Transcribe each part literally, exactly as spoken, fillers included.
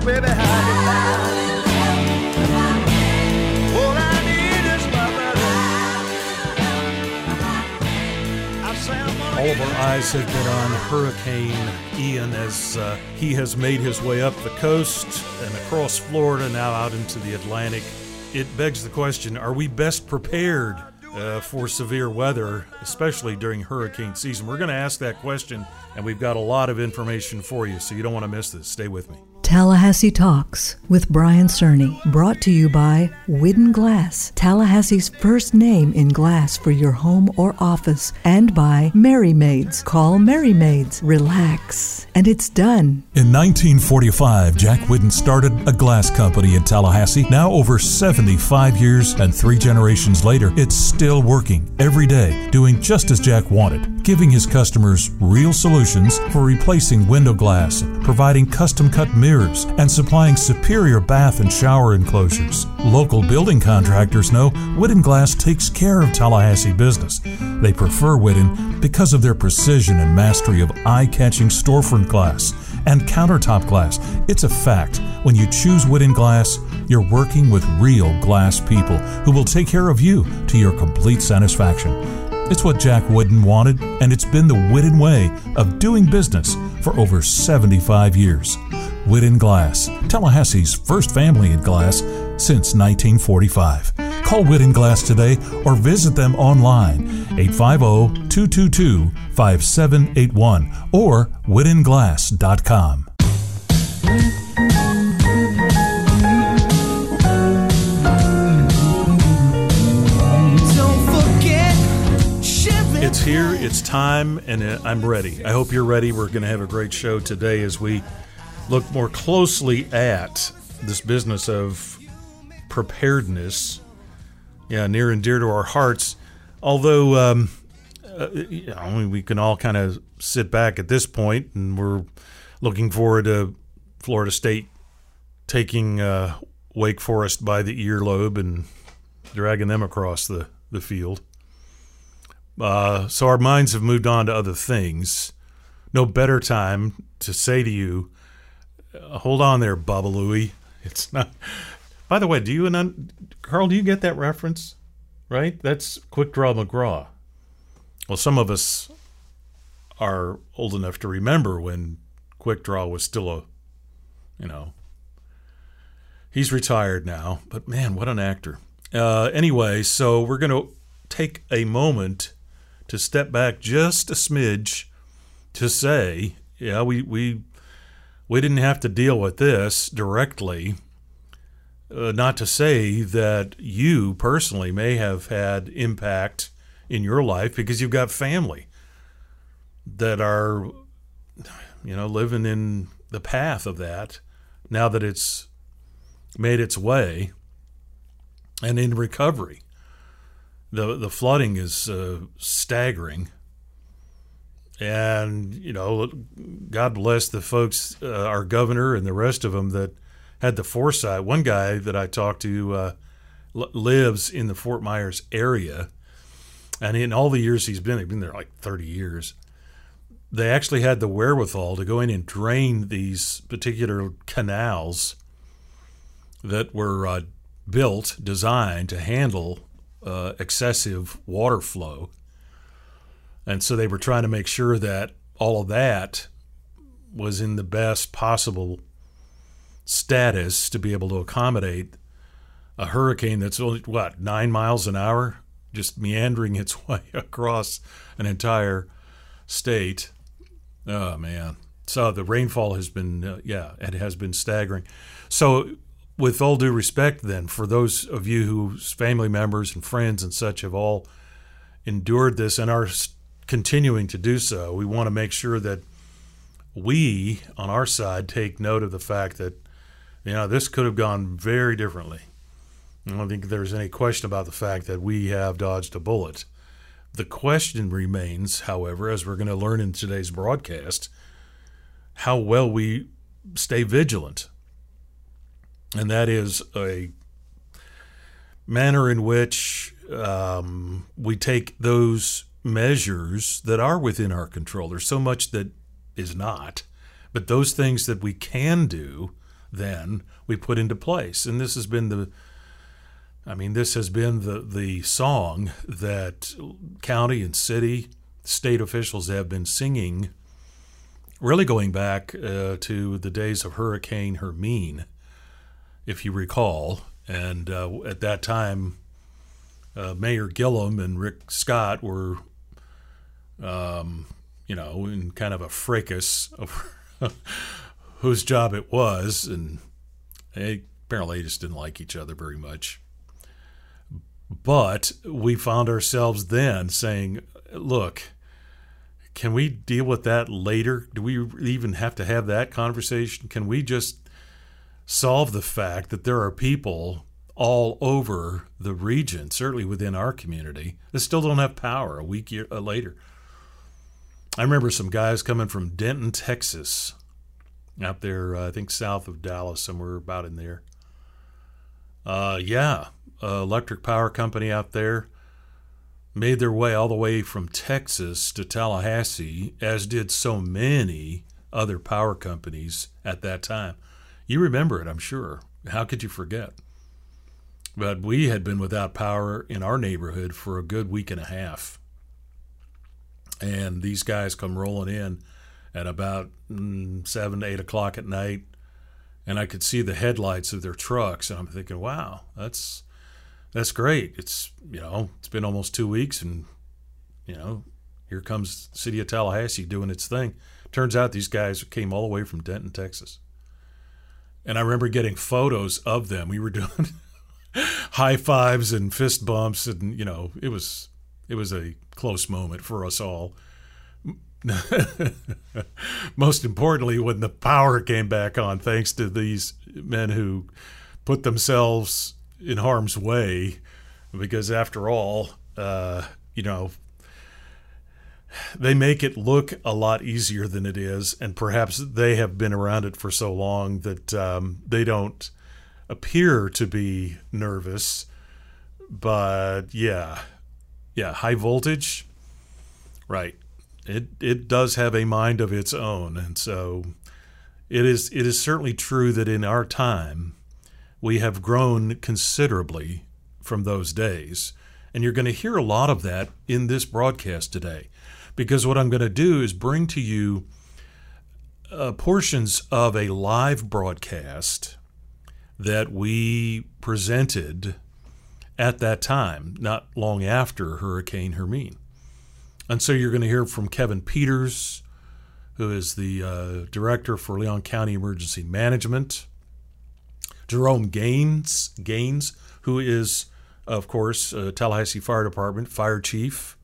baby, how you like? All I need is my brother. I say I'm gonna All of our eyes have been on Hurricane Ian as uh, he has made his way up the coast and across Florida, now out into the Atlantic. It begs the question, are we best prepared uh, for severe weather, especially during hurricane season? We're going to ask that question, and we've got a lot of information for you, so you don't want to miss this. Stay with me. Tallahassee Talks with Brian Cerny, brought to you by Whidden Glass, Tallahassee's first name in glass for your home or office, and by Merry Maids. Call Merry Maids. Relax, and it's done. In nineteen forty-five, Jack Whidden started a glass company in Tallahassee. Now over seventy-five years and three generations later, it's still working every day, doing just as Jack wanted, giving his customers real solutions for replacing window glass, providing custom-cut mirrors, and supplying superior bath and shower enclosures. Local building contractors know Whidden Glass takes care of Tallahassee business. They prefer Whidden because of their precision and mastery of eye-catching storefront glass and countertop glass. It's a fact. When you choose Whidden Glass, you're working with real glass people who will take care of you to your complete satisfaction. It's what Jack Whidden wanted, and it's been the Whidden way of doing business for over seventy-five years. Whidden Glass, Tallahassee's first family in glass since nineteen forty-five. Call Whidden Glass today or visit them online, eight five zero, two two two, five seven eight one or whidden glass dot com. It's here, it's time, and I'm ready. I hope you're ready. We're going to have a great show today as we look more closely at this business of preparedness, yeah, near and dear to our hearts. Although, um, uh, you know, we can all kind of sit back at this point, and we're looking forward to Florida State taking uh, Wake Forest by the earlobe and dragging them across the, the field. Uh, so our minds have moved on to other things. No better time to say to you, uh, hold on there, Bubba Louie. It's not. By the way, do you and un- Carl, do you get that reference? Right? That's Quick Draw McGraw. Well, some of us are old enough to remember when Quick Draw was still a, you know, he's retired now, but man, what an actor. Uh, anyway, so we're going to take a moment to step back just a smidge to say, yeah, we we we didn't have to deal with this directly. Uh, not to say that you personally may have had impact in your life because you've got family that are, you know, living in the path of that now that it's made its way and in recovery. The the flooding is uh, staggering, and you know, God bless the folks, uh, our governor and the rest of them that had the foresight. One guy that I talked to uh, l- lives in the Fort Myers area, and in all the years he's been, they've been there like thirty years. They actually had the wherewithal to go in and drain these particular canals that were uh, built, designed to handle Uh, excessive water flow. And so they were trying to make sure that all of that was in the best possible status to be able to accommodate a hurricane that's only, what, nine miles an hour, just meandering its way across an entire state. Oh, man. So the rainfall has been, uh, yeah, it has been staggering. So with all due respect, then, for those of you whose family members and friends and such have all endured this and are continuing to do so, we want to make sure that we, on our side, take note of the fact that, you know, this could have gone very differently. I don't think there's any question about the fact that we have dodged a bullet. The question remains, however, as we're going to learn in today's broadcast, how well we stay vigilant. And that is a manner in which um, we take those measures that are within our control. There's so much that is not, but those things that we can do, then we put into place. And this has been the, I mean, this has been the, the song that county and city, state officials have been singing, really going back uh, to the days of Hurricane Hermine, if you recall. And uh, at that time, uh, Mayor Gillum and Rick Scott were, um, you know, in kind of a fracas over whose job it was, and they apparently just didn't like each other very much. But we found ourselves then saying, look, can we deal with that later? Do we even have to have that conversation? Can we just solve the fact that there are people all over the region, certainly within our community, that still don't have power a week year, uh, later? I remember some guys coming from Denton, Texas, out there, uh, I think south of Dallas, somewhere about in there. Uh, yeah, uh, electric power company out there made their way all the way from Texas to Tallahassee, as did so many other power companies at that time. You remember it, I'm sure. How could you forget? But we had been without power in our neighborhood for a good week and a half. And these guys come rolling in at about mm, seven to eight o'clock at night, and I could see the headlights of their trucks, and I'm thinking, wow, that's that's great. It's, you know, it's been almost two weeks, and, you know, here comes the city of Tallahassee doing its thing. Turns out these guys came all the way from Denton, Texas. And I remember getting photos of them. We were doing high fives and fist bumps, and, you know, it was it was a close moment for us all. Most importantly, when the power came back on, thanks to these men who put themselves in harm's way, because after all, uh, you know, they make it look a lot easier than it is, and perhaps they have been around it for so long that um, they don't appear to be nervous. But yeah, yeah, high voltage, right? It it does have a mind of its own, and so it is it is certainly true that in our time we have grown considerably from those days, and you're going to hear a lot of that in this broadcast today, because what I'm going to do is bring to you uh, portions of a live broadcast that we presented at that time, not long after Hurricane Hermine. And so you're going to hear from Kevin Peters, who is the uh, director for Leon County Emergency Management, Jerome Gaines, Gaines, who is, of course, uh, Tallahassee Fire Department fire chief,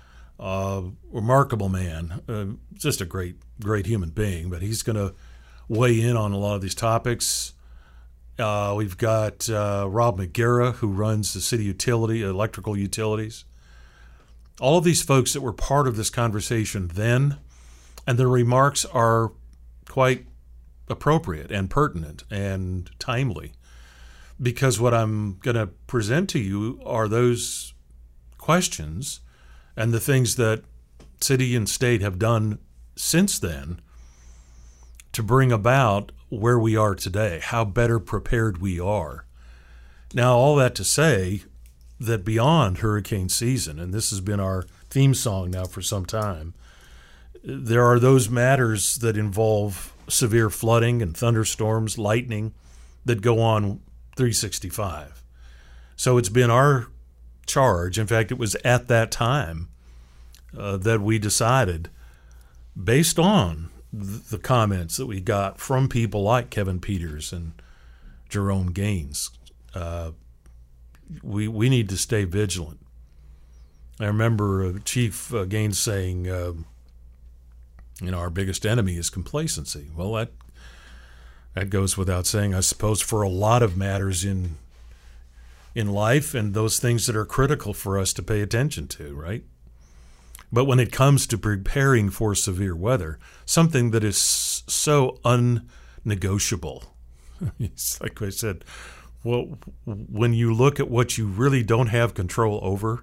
uh, remarkable man, uh, just a great, great human being. But he's going to weigh in on a lot of these topics. Uh, we've got uh, Rob McGarrah, who runs the city utility, electrical utilities. All of these folks that were part of this conversation then, and their remarks are quite appropriate and pertinent and timely, because what I'm going to present to you are those questions and the things that city and state have done since then to bring about where we are today, how better prepared we are. Now, all that to say that beyond hurricane season, and this has been our theme song now for some time, there are those matters that involve severe flooding and thunderstorms, lightning, that go on three sixty-five. So it's been our charge. In fact, it was at that time uh, that we decided, based on th- the comments that we got from people like Kevin Peters and Jerome Gaines, uh, we we need to stay vigilant. I remember uh, Chief uh, Gaines saying, uh, you know, our biggest enemy is complacency. Well, that that goes without saying, I suppose, for a lot of matters in in life and those things that are critical for us to pay attention to, right? But when it comes to preparing for severe weather, something that is so unnegotiable, it's like I said, well, when you look at what you really don't have control over,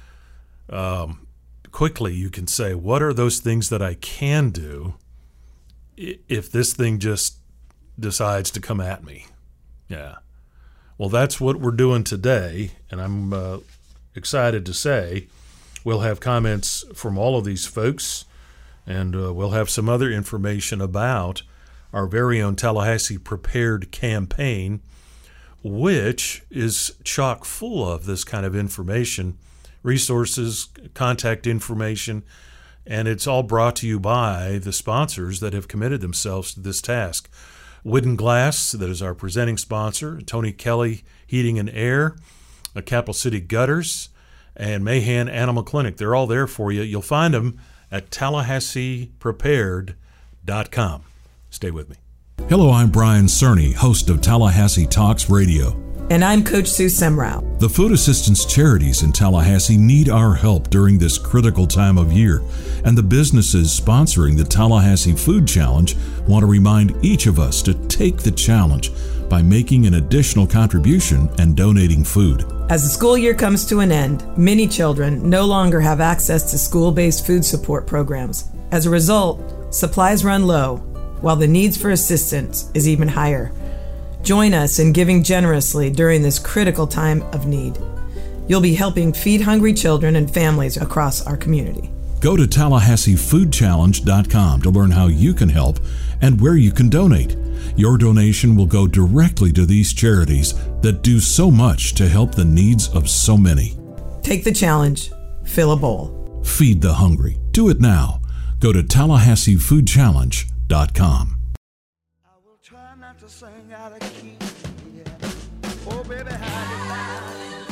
um, quickly you can say, what are those things that I can do if this thing just decides to come at me. Yeah. Well, that's what we're doing today, and I'm uh, excited to say we'll have comments from all of these folks, and uh, we'll have some other information about our very own Tallahassee Prepared campaign, which is chock full of this kind of information, resources, contact information, and it's all brought to you by the sponsors that have committed themselves to this task. Wooden Glass, that is our presenting sponsor, Tony Kelly Heating and Air, uh, Capital City Gutters, and Mahan Animal Clinic. They're all there for you. You'll find them at Tallahassee Prepared dot com. Stay with me. Hello, I'm Brian Cerny, host of Tallahassee Talks Radio. And I'm Coach Sue Semrau. The food assistance charities in Tallahassee need our help during this critical time of year, and the businesses sponsoring the Tallahassee Food Challenge want to remind each of us to take the challenge by making an additional contribution and donating food. As the school year comes to an end, many children no longer have access to school-based food support programs. As a result, supplies run low, while the needs for assistance is even higher. Join us in giving generously during this critical time of need. You'll be helping feed hungry children and families across our community. Go to Tallahassee Food Challenge dot com to learn how you can help and where you can donate. Your donation will go directly to these charities that do so much to help the needs of so many. Take the challenge. Fill a bowl. Feed the hungry. Do it now. Go to Tallahassee Food Challenge dot com. I will try not to sing out of key. Yeah. Oh, baby, how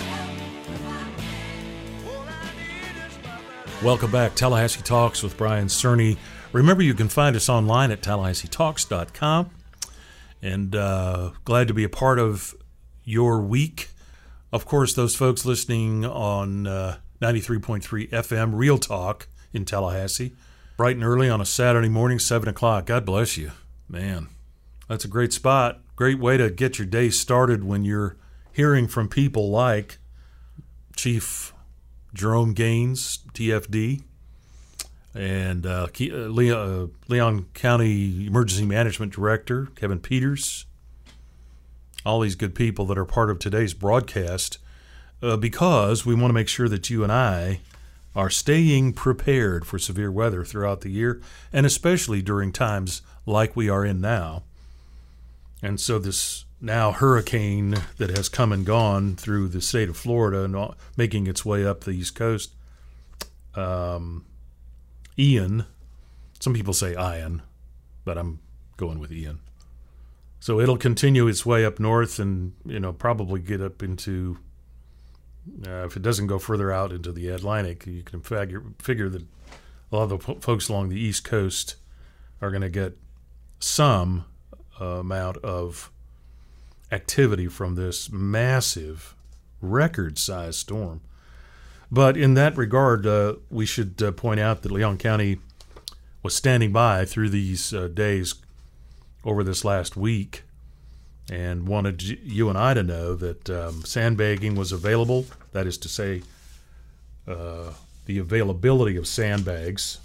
all I need is my love. Welcome back. Tallahassee Talks with Brian Cerny. Remember, you can find us online at Tallahassee Talks dot com. And uh, glad to be a part of your week. Of course, those folks listening on uh, ninety-three point three F M, Real Talk in Tallahassee, bright and early on a Saturday morning, seven o'clock. God bless you. Man, that's a great spot. Great way to get your day started when you're hearing from people like Chief Jerome Gaines, T F D, and uh, Leon, uh, Leon County Emergency Management Director, Kevin Peters. All these good people that are part of today's broadcast, uh, because we want to make sure that you and I are staying prepared for severe weather throughout the year, and especially during times like we are in now. And so this now hurricane that has come and gone through the state of Florida and all, making its way up the East Coast, um, Ian, some people say Ian, but I'm going with Ian. So it'll continue its way up north and, you know, probably get up into, uh, if it doesn't go further out into the Atlantic, you can figure, figure that a lot of the po- folks along the East Coast are going to get some uh, amount of activity from this massive, record-sized storm. But in that regard, uh, we should uh, point out that Leon County was standing by through these uh, days over this last week and wanted you and I to know that um, sandbagging was available. That is to say, uh, the availability of sandbags,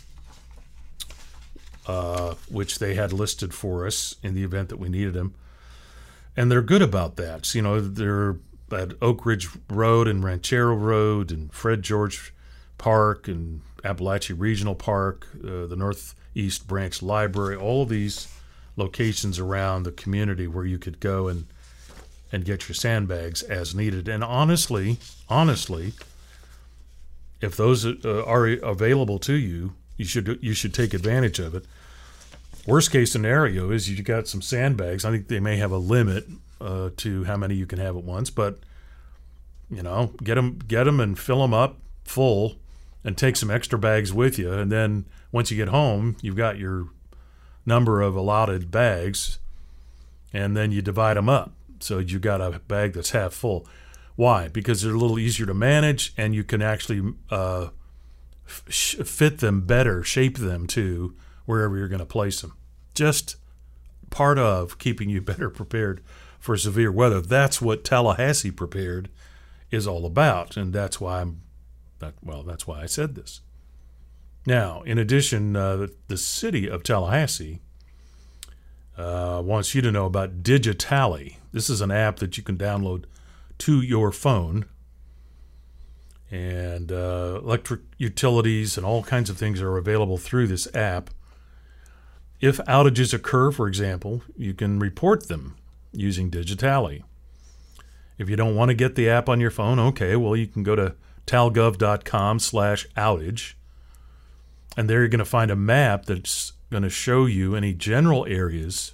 uh, which they had listed for us in the event that we needed them. And they're good about that. So, you know, they're at Oak Ridge Road and Ranchero Road and Fred George Park and Appalachia Regional Park, uh, the Northeast Branch Library, all of these locations around the community where you could go and and get your sandbags as needed. And honestly, honestly, if those uh, are available to you, you should you should take advantage of it. Worst case scenario is you got some sandbags. I think they may have a limit uh, to how many you can have at once, but you know, get them, get them, and fill them up full, and take some extra bags with you. And then once you get home, you've got your number of allotted bags, and then you divide them up. So you got a bag that's half full. Why? Because they're a little easier to manage, and you can actually uh, f- fit them better, shape them to wherever you're going to place them. Just part of keeping you better prepared for severe weather. That's what Tallahassee Prepared is all about, and that's why I'm, that, well, that's why I said this. Now, in addition, uh, the, the city of Tallahassee uh, wants you to know about Digitally. This is an app that you can download to your phone. And uh, electric utilities and all kinds of things are available through this app. If outages occur, for example, you can report them using Digitally. If you don't want to get the app on your phone, okay, well, you can go to talgov.com slash outage. And there you're going to find a map that's going to show you any general areas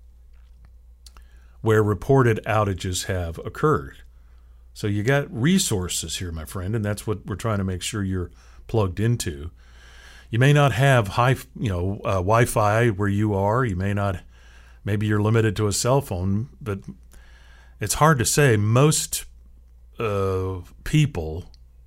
where reported outages have occurred. So you got resources here, my friend, and that's what we're trying to make sure you're plugged into. You may not have high, you know, uh, Wi-Fi where you are. You may not, maybe you're limited to a cell phone, but it's hard to say. Most uh, people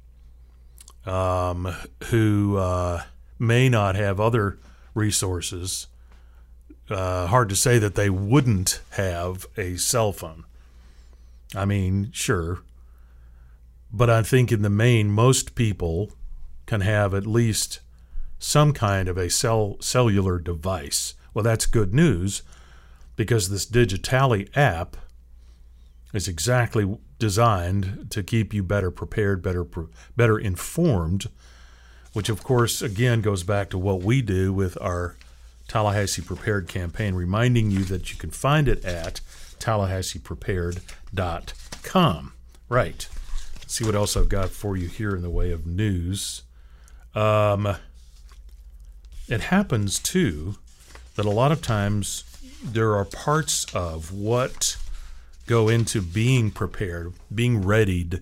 um, who uh, may not have other resources, uh, hard to say that they wouldn't have a cell phone. I mean, sure. But I think in the main, most people can have at least some kind of a cell, cellular device. Well, that's good news, because this Digitally app is exactly designed to keep you better prepared, better better informed, which, of course, again, goes back to what we do with our Tallahassee Prepared campaign, reminding you that you can find it at tallahassee prepared dot com. Right. Let's see what else I've got for you here in the way of news. Um, it happens, too, that a lot of times there are parts of what go into being prepared, being readied,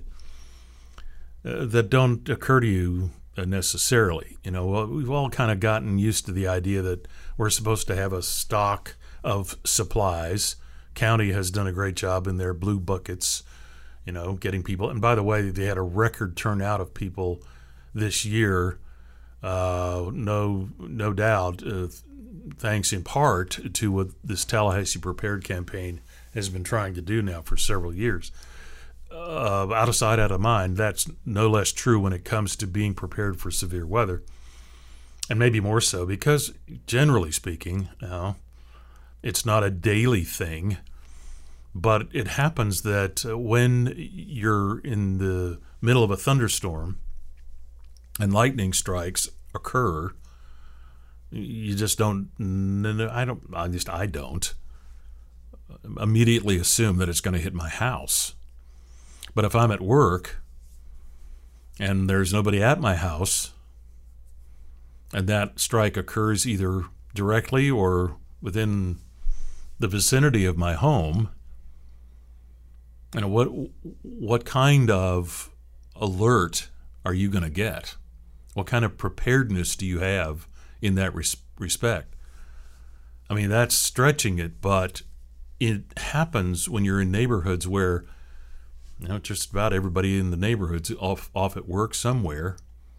uh, that don't occur to you uh, necessarily. You know, we've all kind of gotten used to the idea that we're supposed to have a stock of supplies. County has done a great job in their blue buckets, you know, getting people. And by the way, they had a record turnout of people this year, uh, no no doubt, uh, thanks in part to what this Tallahassee Prepared campaign has been trying to do now for several years. Uh, out of sight, out of mind, that's no less true when it comes to being prepared for severe weather. And maybe more so because, generally speaking, you know, it's not a daily thing, but it happens that when you're in the middle of a thunderstorm and lightning strikes occur, you just don't, I don't, at least I don't, immediately assume that it's going to hit my house. But if I'm at work and there's nobody at my house, and that strike occurs either directly or within the vicinity of my home, you know, what what kind of alert are you going to get? What kind of preparedness do you have in that res- respect? I mean, that's stretching it, but it happens when you're in neighborhoods where, you know, just about everybody in the neighborhood's off off at work somewhere.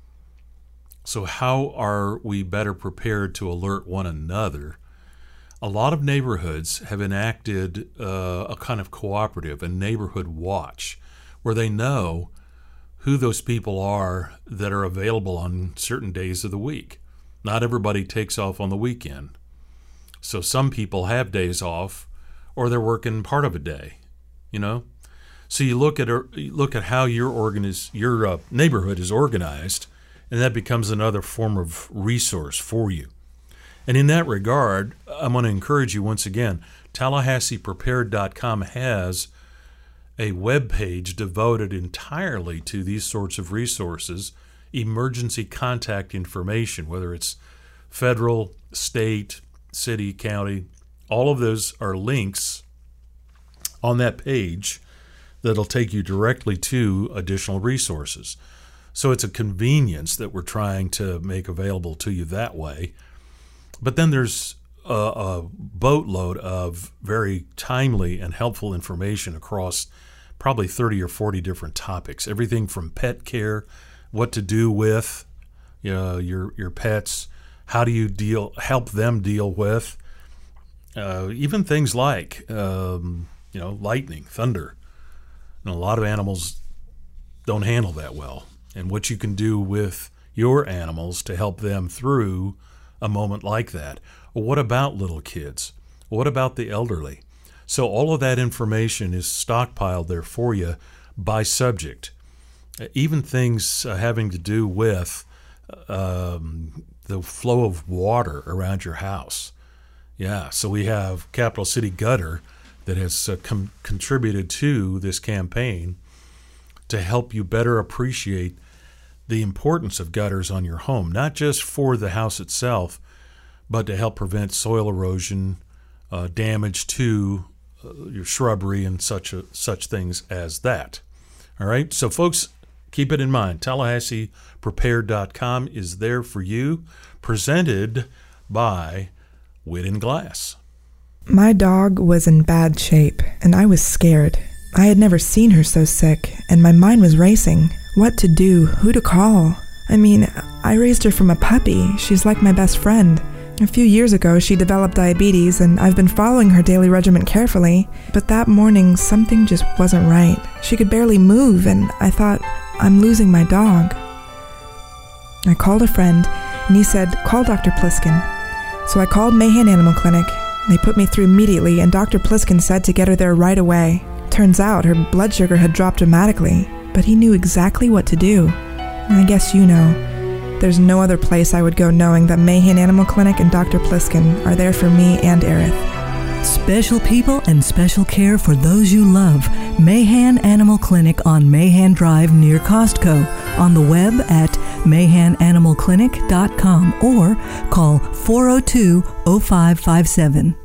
So how are we better prepared to alert one another? A lot of neighborhoods have enacted uh, a kind of cooperative, a neighborhood watch, where they know who those people are that are available on certain days of the week. Not everybody takes off on the weekend. So some people have days off, or they're working part of a day, you know? So you look at you look at how your organiz, your uh, neighborhood is organized, and that becomes another form of resource for you. And in that regard, I'm going to encourage you once again, tallahassee prepared dot com has a web page devoted entirely to these sorts of resources, emergency contact information, whether it's federal, state, city, county. All of those are links on that page that'll take you directly to additional resources. So it's a convenience that we're trying to make available to you that way. But then there's a, a boatload of very timely and helpful information across probably thirty or forty different topics. Everything from pet care, what to do with you know, your your pets, how do you deal, help them deal with, uh, even things like um, you know, lightning, thunder. And a lot of animals don't handle that well. And what you can do with your animals to help them through a moment like that. Well, what about little kids? What about the elderly? So all of that information is stockpiled there for you by subject. Even things uh, having to do with um, the flow of water around your house. Yeah, so we have Capital City Gutter that has uh, com- contributed to this campaign to help you better appreciate the importance of gutters on your home, not just for the house itself, but to help prevent soil erosion, uh, damage to uh, your shrubbery, and such a, such things as that. All right, so folks, keep it in mind. Tallahassee Prepared dot com is there for you, presented by Widden Glass. My dog was in bad shape, and I was scared. I had never seen her so sick, and my mind was racing. What to do? Who to call? I mean, I raised her from a puppy. She's like my best friend. A few years ago, she developed diabetes, and I've been following her daily regimen carefully. But that morning, something just wasn't right. She could barely move, and I thought, I'm losing my dog. I called a friend, and he said, call Doctor Pliskin. So I called Mahan Animal Clinic. They put me through immediately, and Doctor Pliskin said to get her there right away. Turns out her blood sugar had dropped dramatically, but he knew exactly what to do. I guess you know. There's no other place I would go knowing that Mahan Animal Clinic and Doctor Pliskin are there for me and Aerith. Special people and special care for those you love. Mahan Animal Clinic on Mahan Drive near Costco. On the web at mahan animal clinic dot com or call four oh two, oh five five seven.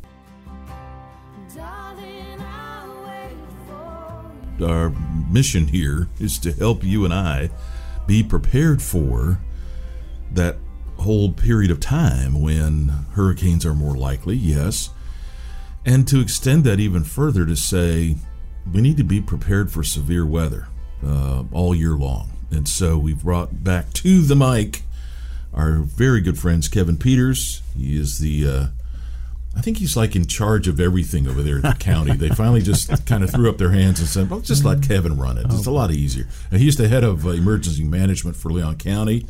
Our mission here is to help you and I be prepared for that whole period of time when hurricanes are more likely, yes, and to extend that even further to say we need to be prepared for severe weather uh, all year long. And so we've brought back to the mic our very good friends Kevin Peters. He is the uh, I think he's like in charge of everything over there at the county. They finally just kind of threw up their hands and said, well, just let Kevin run it. It's a lot easier. And he's the head of uh, emergency management for Leon County.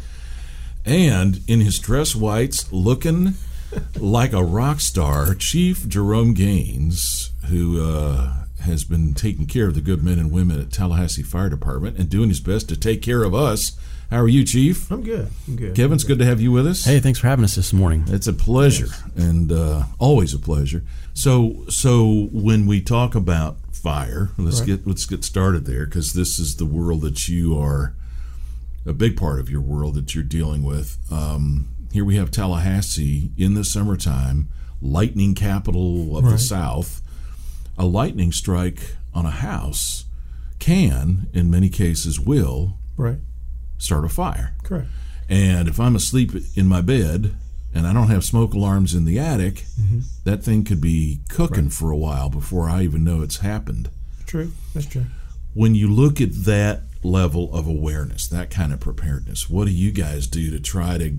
And in his dress whites, looking like a rock star, Chief Jerome Gaines, who uh, has been taking care of the good men and women at Tallahassee Fire Department and doing his best to take care of us. How are you, Chief? I'm good. I'm good. Kevin, it's good to have you with us. Hey, thanks for having us this morning. It's a pleasure, yes. and uh, always a pleasure. So, so when we talk about fire, let's right. get let's get started there, because this is the world that you are, a big part of your world that you're dealing with. Um, here we have Tallahassee in the summertime, lightning capital of right. the South. A lightning strike on a house can, in many cases, will. Right. start a fire. Correct. And if I'm asleep in my bed and I don't have smoke alarms in the attic, mm-hmm. that thing could be cooking right. for a while before I even know it's happened. True. That's true. When you look at that level of awareness, that kind of preparedness, what do you guys do to try to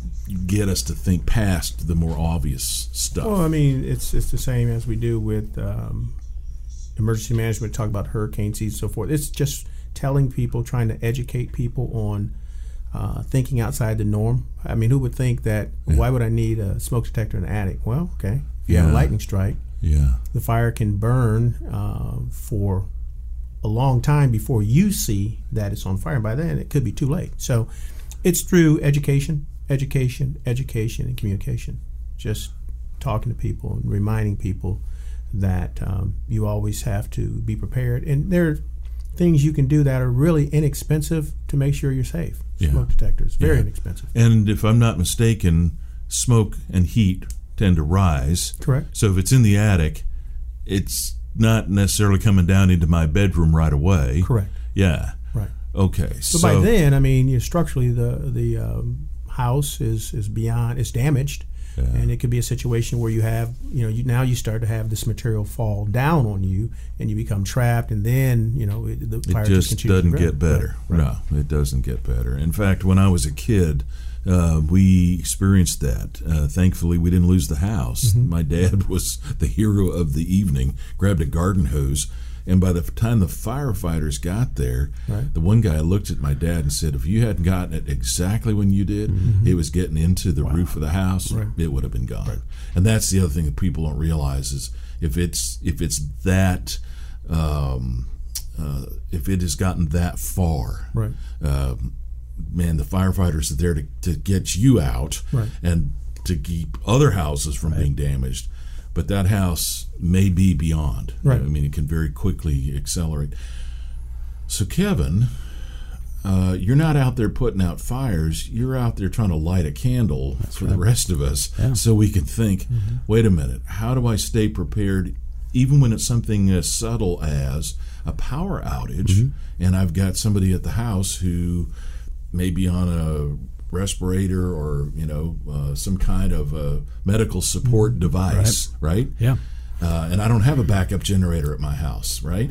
get us to think past the more obvious stuff? Well, I mean, it's it's the same as we do with um, emergency management, talk about hurricane season and so forth. It's just telling people, trying to educate people on uh, thinking outside the norm. I mean, who would think that, yeah. why would I need a smoke detector in the attic? Well, okay, if you yeah. have a lightning strike, yeah, the fire can burn uh, for a long time before you see that it's on fire. And by then, it could be too late. So it's through education, education, education, and communication. Just talking to people and reminding people that um, you always have to be prepared. And there things you can do that are really inexpensive to make sure you're safe. Yeah. Smoke detectors, very yeah. inexpensive. And if I'm not mistaken, smoke and heat tend to rise. Correct. So if it's in the attic, it's not necessarily coming down into my bedroom right away. Correct. Yeah. Right. Okay. So, so by then, I mean, you know, structurally, the the um, house is is beyond, it's damaged. Yeah. And it could be a situation where you have, you know, you now you start to have this material fall down on you, and you become trapped, and then, you know, it, the fire it just just doesn't to get better. Right. No, it doesn't get better. In fact, when I was a kid, Uh, we experienced that. Uh, thankfully, we didn't lose the house. Mm-hmm. My dad was the hero of the evening, grabbed a garden hose, and by the time the firefighters got there, right. the one guy looked at my dad and said, if you hadn't gotten it exactly when you did, mm-hmm. it was getting into the wow. roof of the house, right. it would have been gone. Right. And that's the other thing that people don't realize is if it's if it's that um, uh, if it has gotten that far, right. uh, man, the firefighters are there to, to get you out right. and to keep other houses from right. being damaged. But that house may be beyond. Right. I mean, it can very quickly accelerate. So, Kevin, uh, you're not out there putting out fires. You're out there trying to light a candle That's for right. the rest of us yeah. so we can think, mm-hmm. wait a minute, how do I stay prepared even when it's something as subtle as a power outage mm-hmm. and I've got somebody at the house who may be on a respirator or, you know, uh, some kind of a medical support device, right? right? Yeah. Uh, and I don't have a backup generator at my house, right?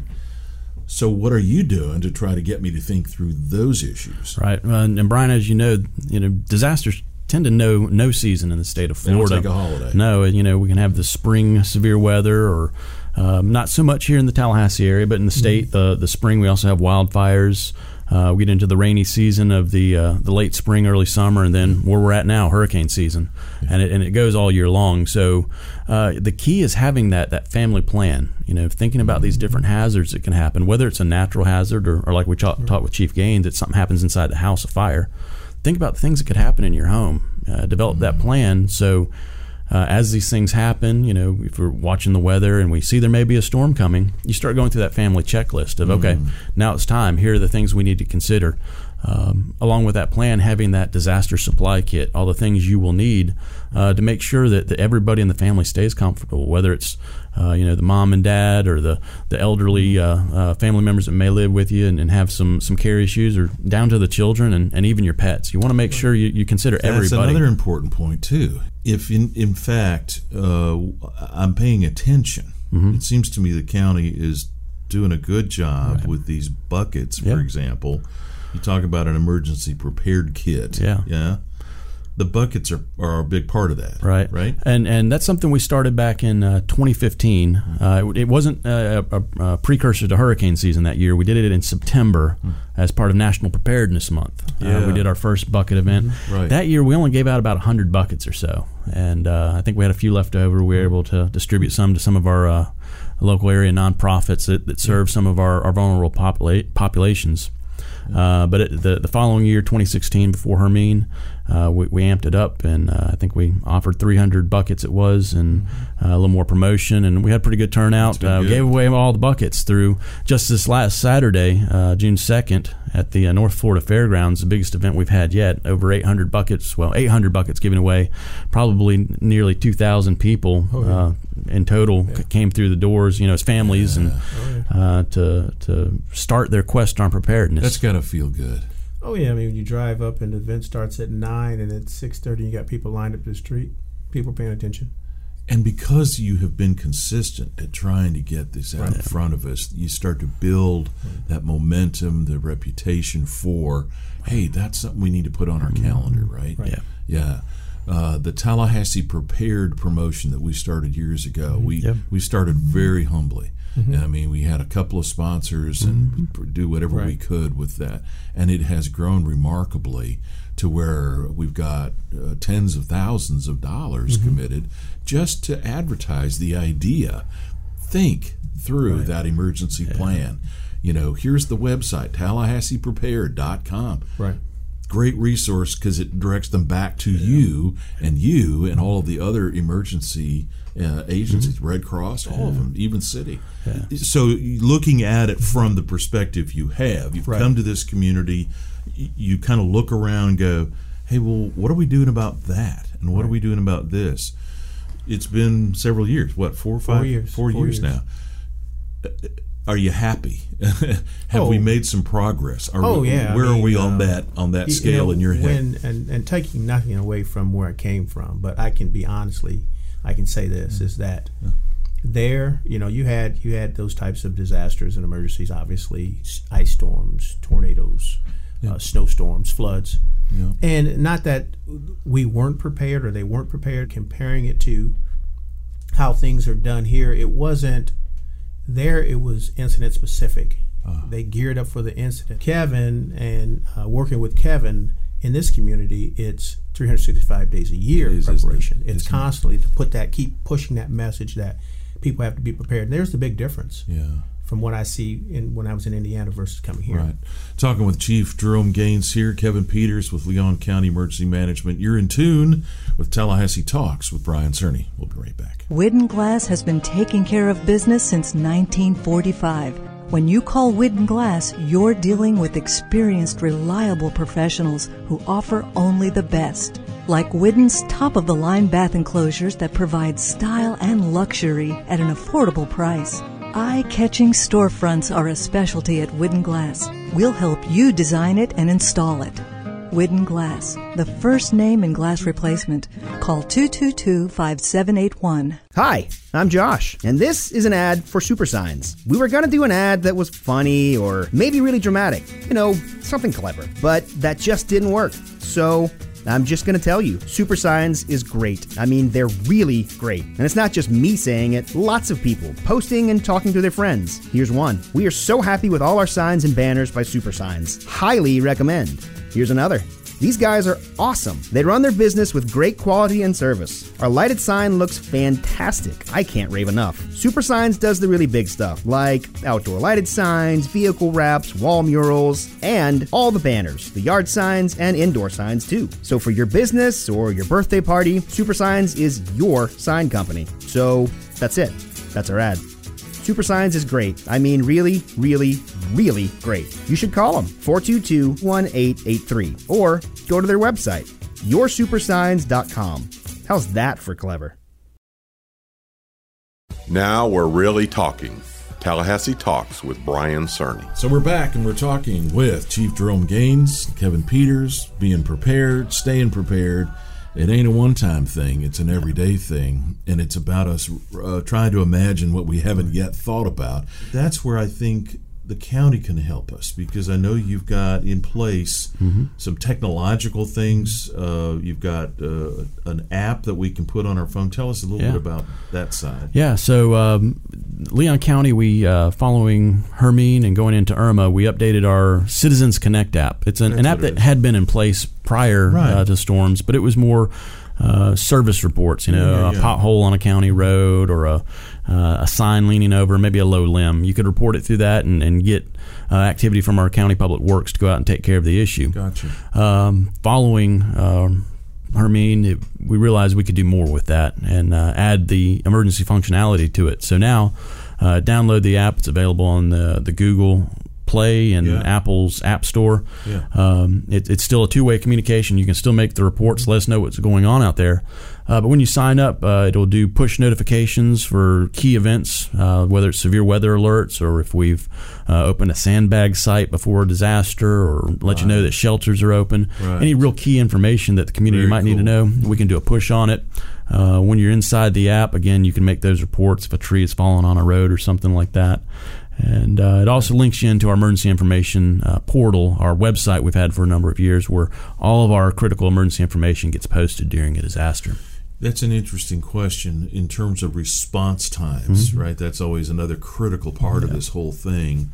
So what are you doing to try to get me to think through those issues? Right. Uh, and Brian, as you know, you know, disasters tend to know no season in the state of Florida. They don't take a holiday. No, you know, we can have the spring severe weather or um, not so much here in the Tallahassee area, but in the state, mm-hmm. the, the spring we also have wildfires. Uh, we get into the rainy season of the uh, the late spring, early summer, and then where we're at now, hurricane season, and it and it goes all year long. So uh, the key is having that that family plan. You know, thinking about these different hazards that can happen, whether it's a natural hazard or, or like we talked talk with Chief Gaines, that something happens inside the house, a fire. Think about the things that could happen in your home. Uh, develop that plan so. Uh, as these things happen, you know, if we're watching the weather and we see there may be a storm coming, you start going through that family checklist of, okay, mm. now it's time. Here are the things we need to consider. Um, along with that plan, having that disaster supply kit, all the things you will need uh, to make sure that, that everybody in the family stays comfortable, whether it's, uh, you know, the mom and dad or the, the elderly uh, uh, family members that may live with you and, and have some, some care issues, or down to the children and, and even your pets. You want to make sure you, you consider That's everybody. That's another important point, too. If, in, in fact, uh, I'm paying attention, mm-hmm. it seems to me the county is doing a good job right. with these buckets, for yeah. example. You talk about an emergency prepared kit. Yeah. Yeah. The buckets are, are a big part of that. Right. Right. And and that's something we started back in uh, twenty fifteen. Uh, it, it wasn't a, a, a precursor to hurricane season that year. We did it in September mm. as part of National Preparedness Month. Yeah. Uh, we did our first bucket event. Mm-hmm. Right. That year we only gave out about one hundred buckets or so. And uh, I think we had a few left over. We were able to distribute some to some of our uh, local area nonprofits that, that serve some of our, our vulnerable popula- populations. Uh, but it, the the following year, twenty sixteen, before Hermine, uh, we, we amped it up, and uh, I think we offered three hundred buckets. It was, and uh, a little more promotion, and we had pretty good turnout. Uh, we gave away all the buckets through just this last Saturday, uh, June second, at the uh, North Florida Fairgrounds, the biggest event we've had yet. Over eight hundred buckets, well, eight hundred buckets given away. Probably nearly two thousand people oh, yeah. uh, in total yeah. c- came through the doors. You know, as families, yeah. and oh, yeah. uh, to to start their quest on preparedness. That's got to feel good. Oh yeah, I mean when you drive up and the event starts at nine and at six thirty, you got people lined up the street. People paying attention. And because you have been consistent at trying to get this out right. in front of us, you start to build right. that momentum, the reputation for, hey, that's something we need to put on our mm-hmm. calendar, right? right? Yeah. Yeah. Uh, the Tallahassee Prepared promotion that we started years ago, mm-hmm. we yep. we started very humbly. Mm-hmm. I mean, we had a couple of sponsors and mm-hmm. do whatever right. we could with that. And it has grown remarkably to where we've got uh, tens of thousands of dollars mm-hmm. committed just to advertise the idea. Think through right. that emergency yeah. plan. You know, here's the website, tallahassee prepared dot com. Right. Great resource because it directs them back to yeah. you and you and all of the other emergency uh, agencies, mm-hmm. Red Cross, all yeah. of them, even city. Yeah. So looking at it from the perspective you have, you've right. come to this community, you, you kind of look around and go, hey, well, what are we doing about that? And what right. are we doing about this? It's been several years. What, four or five? Four years. Four, Four years, years now. Are you happy? Have oh. we made some progress? Are oh we, yeah. Where I mean, are we uh, on that on that scale you know, in your head? When, and, and taking nothing away from where I came from, but I can be honestly, I can say this mm-hmm. is that yeah. there, you know, you had you had those types of disasters and emergencies. Obviously, ice storms, tornadoes, yeah. uh, snowstorms, floods. Yeah. And not that we weren't prepared or they weren't prepared. Comparing it to how things are done here, it wasn't there. It was incident specific. Uh, they geared up for the incident. Kevin and uh, working with Kevin in this community, it's three hundred sixty-five days a year it is, preparation. It? It's Isn't constantly it? to put that, keep pushing that message that people have to be prepared. And there's the big difference. Yeah. From what I see in when I was in Indiana versus coming here. Right. Talking with Chief Jerome Gaines here, Kevin Peters with Leon County Emergency Management. You're in tune with Tallahassee Talks with Brian Cerny. We'll be right back. Widden Glass has been taking care of business since nineteen forty-five. When you call Widden Glass, you're dealing with experienced, reliable professionals who offer only the best. Like Widden's top-of-the-line bath enclosures that provide style and luxury at an affordable price. Eye-catching storefronts are a specialty at Widden Glass. We'll help you design it and install it. Widden Glass, the first name in glass replacement. Call two two two, five seven eight one. Hi, I'm Josh, and this is an ad for Super Signs. We were going to do an ad that was funny or maybe really dramatic. You know, something clever. But that just didn't work. So I'm just going to tell you, Super Signs is great. I mean, they're really great. And it's not just me saying it, lots of people posting and talking to their friends. Here's one. We are so happy with all our signs and banners by Super Signs. Highly recommend. Here's another. These guys are awesome. They run their business with great quality and service. Our lighted sign looks fantastic. I can't rave enough. Super Signs does the really big stuff, like outdoor lighted signs, vehicle wraps, wall murals, and all the banners, the yard signs, and indoor signs too. So for your business or your birthday party, Super Signs is your sign company. So that's it. That's our ad. Super Signs is great. I mean, really, really, really great. You should call them, four two two, one eight eight three, or go to their website, your super signs dot com. How's that for clever? Now we're really talking. Tallahassee Talks with Brian Cerny. So we're back and we're talking with Chief Jerome Gaines, Kevin Peters, being prepared, staying prepared. It ain't a one-time thing. It's an everyday thing, and it's about us uh, trying to imagine what we haven't yet thought about. That's where I think the county can help us, because I know you've got in place mm-hmm. some technological things. Uh, you've got uh, an app that we can put on our phone. Tell us a little yeah. bit about that side. Yeah, so um, Leon County, we uh, following Hermine and going into Irma, we updated our Citizens Connect app. It's an, an app that had been in place prior right. uh, to storms, but it was more uh, service reports, you know, yeah, yeah. a pothole on a county road or a uh, a sign leaning over, maybe a low limb. You could report it through that and, and get uh, activity from our county public works to go out and take care of the issue. Gotcha. Um, following uh, Hermine, it, we realized we could do more with that and uh, add the emergency functionality to it. So now, uh, download the app. It's available on the, the Google Play and yeah. Apple's App Store. Yeah. Um, it, it's still a two-way communication. You can still make the reports, let us know what's going on out there. Uh, but when you sign up, uh, it'll do push notifications for key events, uh, whether it's severe weather alerts or if we've uh, opened a sandbag site before a disaster, or let right. you know that shelters are open. Right. Any real key information that the community Very might cool. need to know, we can do a push on it. Uh, when you're inside the app, again, you can make those reports if a tree is falling on a road or something like that. And uh, it also links you into our emergency information uh, portal, our website we've had for a number of years, where all of our critical emergency information gets posted during a disaster. That's an interesting question in terms of response times, mm-hmm. right? That's always another critical part yeah. of this whole thing.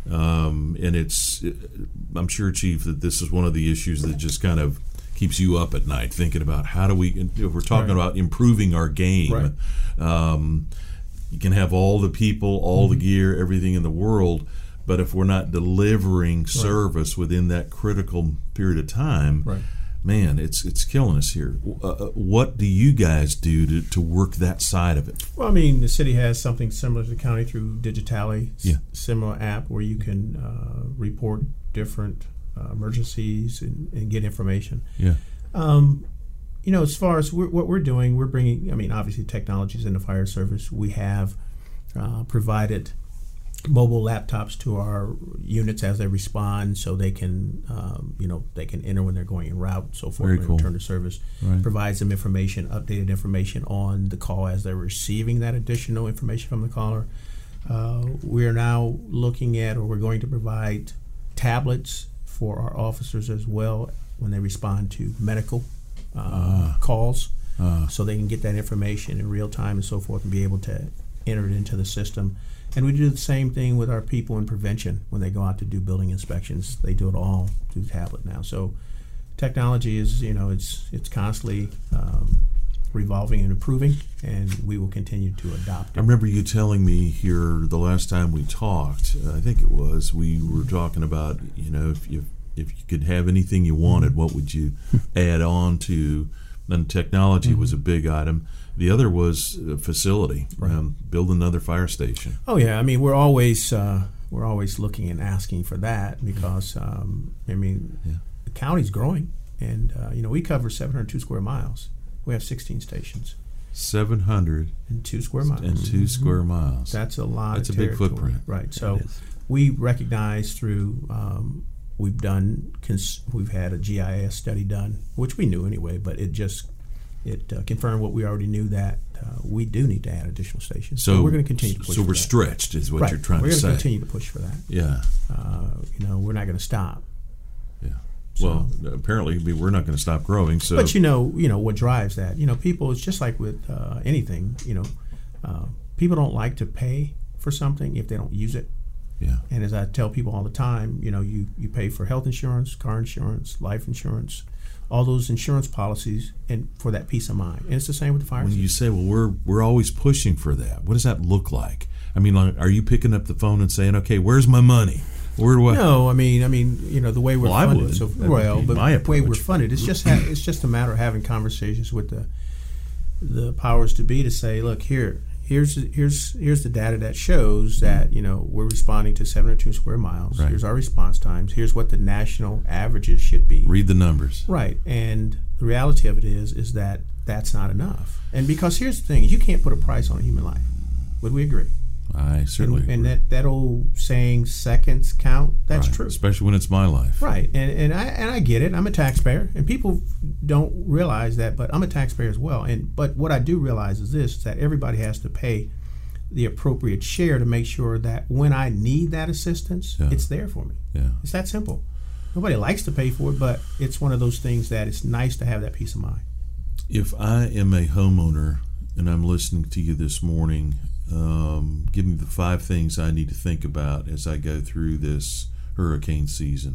Um, and it's, I'm sure, Chief, that this is one of the issues that just kind of keeps you up at night, thinking about how do we, if we're talking right. about improving our game, right. um, you can have all the people, all mm-hmm. the gear, everything in the world, but if we're not delivering right. service within that critical period of time, right. man, it's it's killing us here. Uh, what do you guys do to, to work that side of it? Well, I mean, the city has something similar to the county through Digitally, yeah. similar app where you can uh, report different uh, emergencies and, and get information. Yeah. Um, you know, as far as we're, what we're doing, we're bringing, I mean, obviously technologies in the fire service. We have uh, provided mobile laptops to our units as they respond, so they can, um, you know, they can enter when they're going en route and so forth. Very cool. Return to service. Right. Provides them information, updated information on the call as they're receiving that additional information from the caller. Uh, we are now looking at, or we're going to provide tablets for our officers as well when they respond to medical uh, uh, calls, uh, so they can get that information in real time and so forth and be able to enter it into the system. And we do the same thing with our people in prevention when they go out to do building inspections. They do it all through tablet now. So technology is, you know, it's it's constantly um, revolving and improving, and we will continue to adopt it. I remember you telling me here the last time we talked, I think it was, we were talking about, you know, if you if you could have anything you wanted, what would you add on to? And technology mm-hmm. was a big item. The other was a facility, right. um, build another fire station. Oh yeah, I mean we're always uh, we're always looking and asking for that because um, I mean yeah. the county's growing, and uh, you know we cover seven hundred two square miles. We have sixteen stations. seven hundred two square miles. And two mm-hmm. square miles. That's a lot. That's of a big territory. footprint, right? So we recognize through. Um, we've done. Cons- we've had a G I S study done, which we knew anyway, but it just. It uh, confirmed what we already knew, that uh, we do need to add additional stations. So, so we're going to continue to push So for we're that. stretched is what right. you're trying we're to say. We're going to continue to push for that. Yeah. Uh, you know, we're not going to stop. Yeah. So, well, apparently we're not going to stop growing. So, But, you know, you know what drives that? You know, people, it's just like with uh, anything, you know, uh, people don't like to pay for something if they don't use it. Yeah. And as I tell people all the time, you know, you, you pay for health insurance, car insurance, life insurance, all those insurance policies, and for that peace of mind. And it's the same with the fire when system. you say, well, we're we're always pushing for that, what does that look like? I mean, like, are you picking up the phone and saying, okay, where's my money? Where do I? No, I mean, I mean, you know, the way we're well, funded. I would. So, That well, would be but my the way approach. we're funded, it's just ha- it's just a matter of having conversations with the the powers to be to say, look, here, here's here's here's the data that shows that you know we're responding to seven hundred two square miles. Right. Here's our response times. Here's what the national averages should be. Read the numbers. Right, and the reality of it is is that that's not enough. And because here's the thing: you can't put a price on a human life. Would we agree? I certainly and, and agree. that, that old saying, seconds count, that's right. true. Especially when it's my life. Right, and and I and I get it. I'm a taxpayer, and people don't realize that, but I'm a taxpayer as well. And but what I do realize is this: is that everybody has to pay the appropriate share to make sure that when I need that assistance, yeah. it's there for me. Yeah. It's that simple. Nobody likes to pay for it, but it's one of those things that it's nice to have that peace of mind. If I am a homeowner and I'm listening to you this morning, um, give me the five things I need to think about as I go through this hurricane season.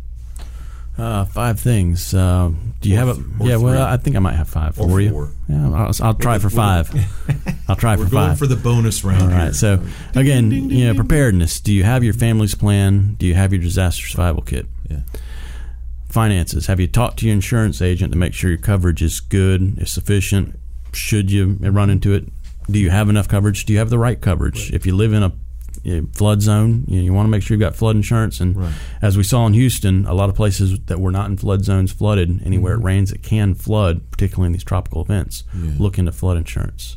Uh, five things. Uh, do you Or have th- a? or Yeah, well, three. I think I might have five Or for you. four. Yeah, I'll, I'll try for five. I'll try We're for going five. for the bonus round. All right. here. So again, you know, preparedness. Do you have your family's plan? Do you have your disaster survival kit? Yeah. Finances. Have you talked to your insurance agent to make sure your coverage is good, is sufficient? Should you run into it? Do you have enough coverage? Do you have the right coverage? Right. If you live in a you know, flood zone, you, know, you want to make sure you've got flood insurance. And right. as we saw in Houston, a lot of places that were not in flood zones flooded. Anywhere mm-hmm. it rains, it can flood, particularly in these tropical events. Yeah. Look into flood insurance.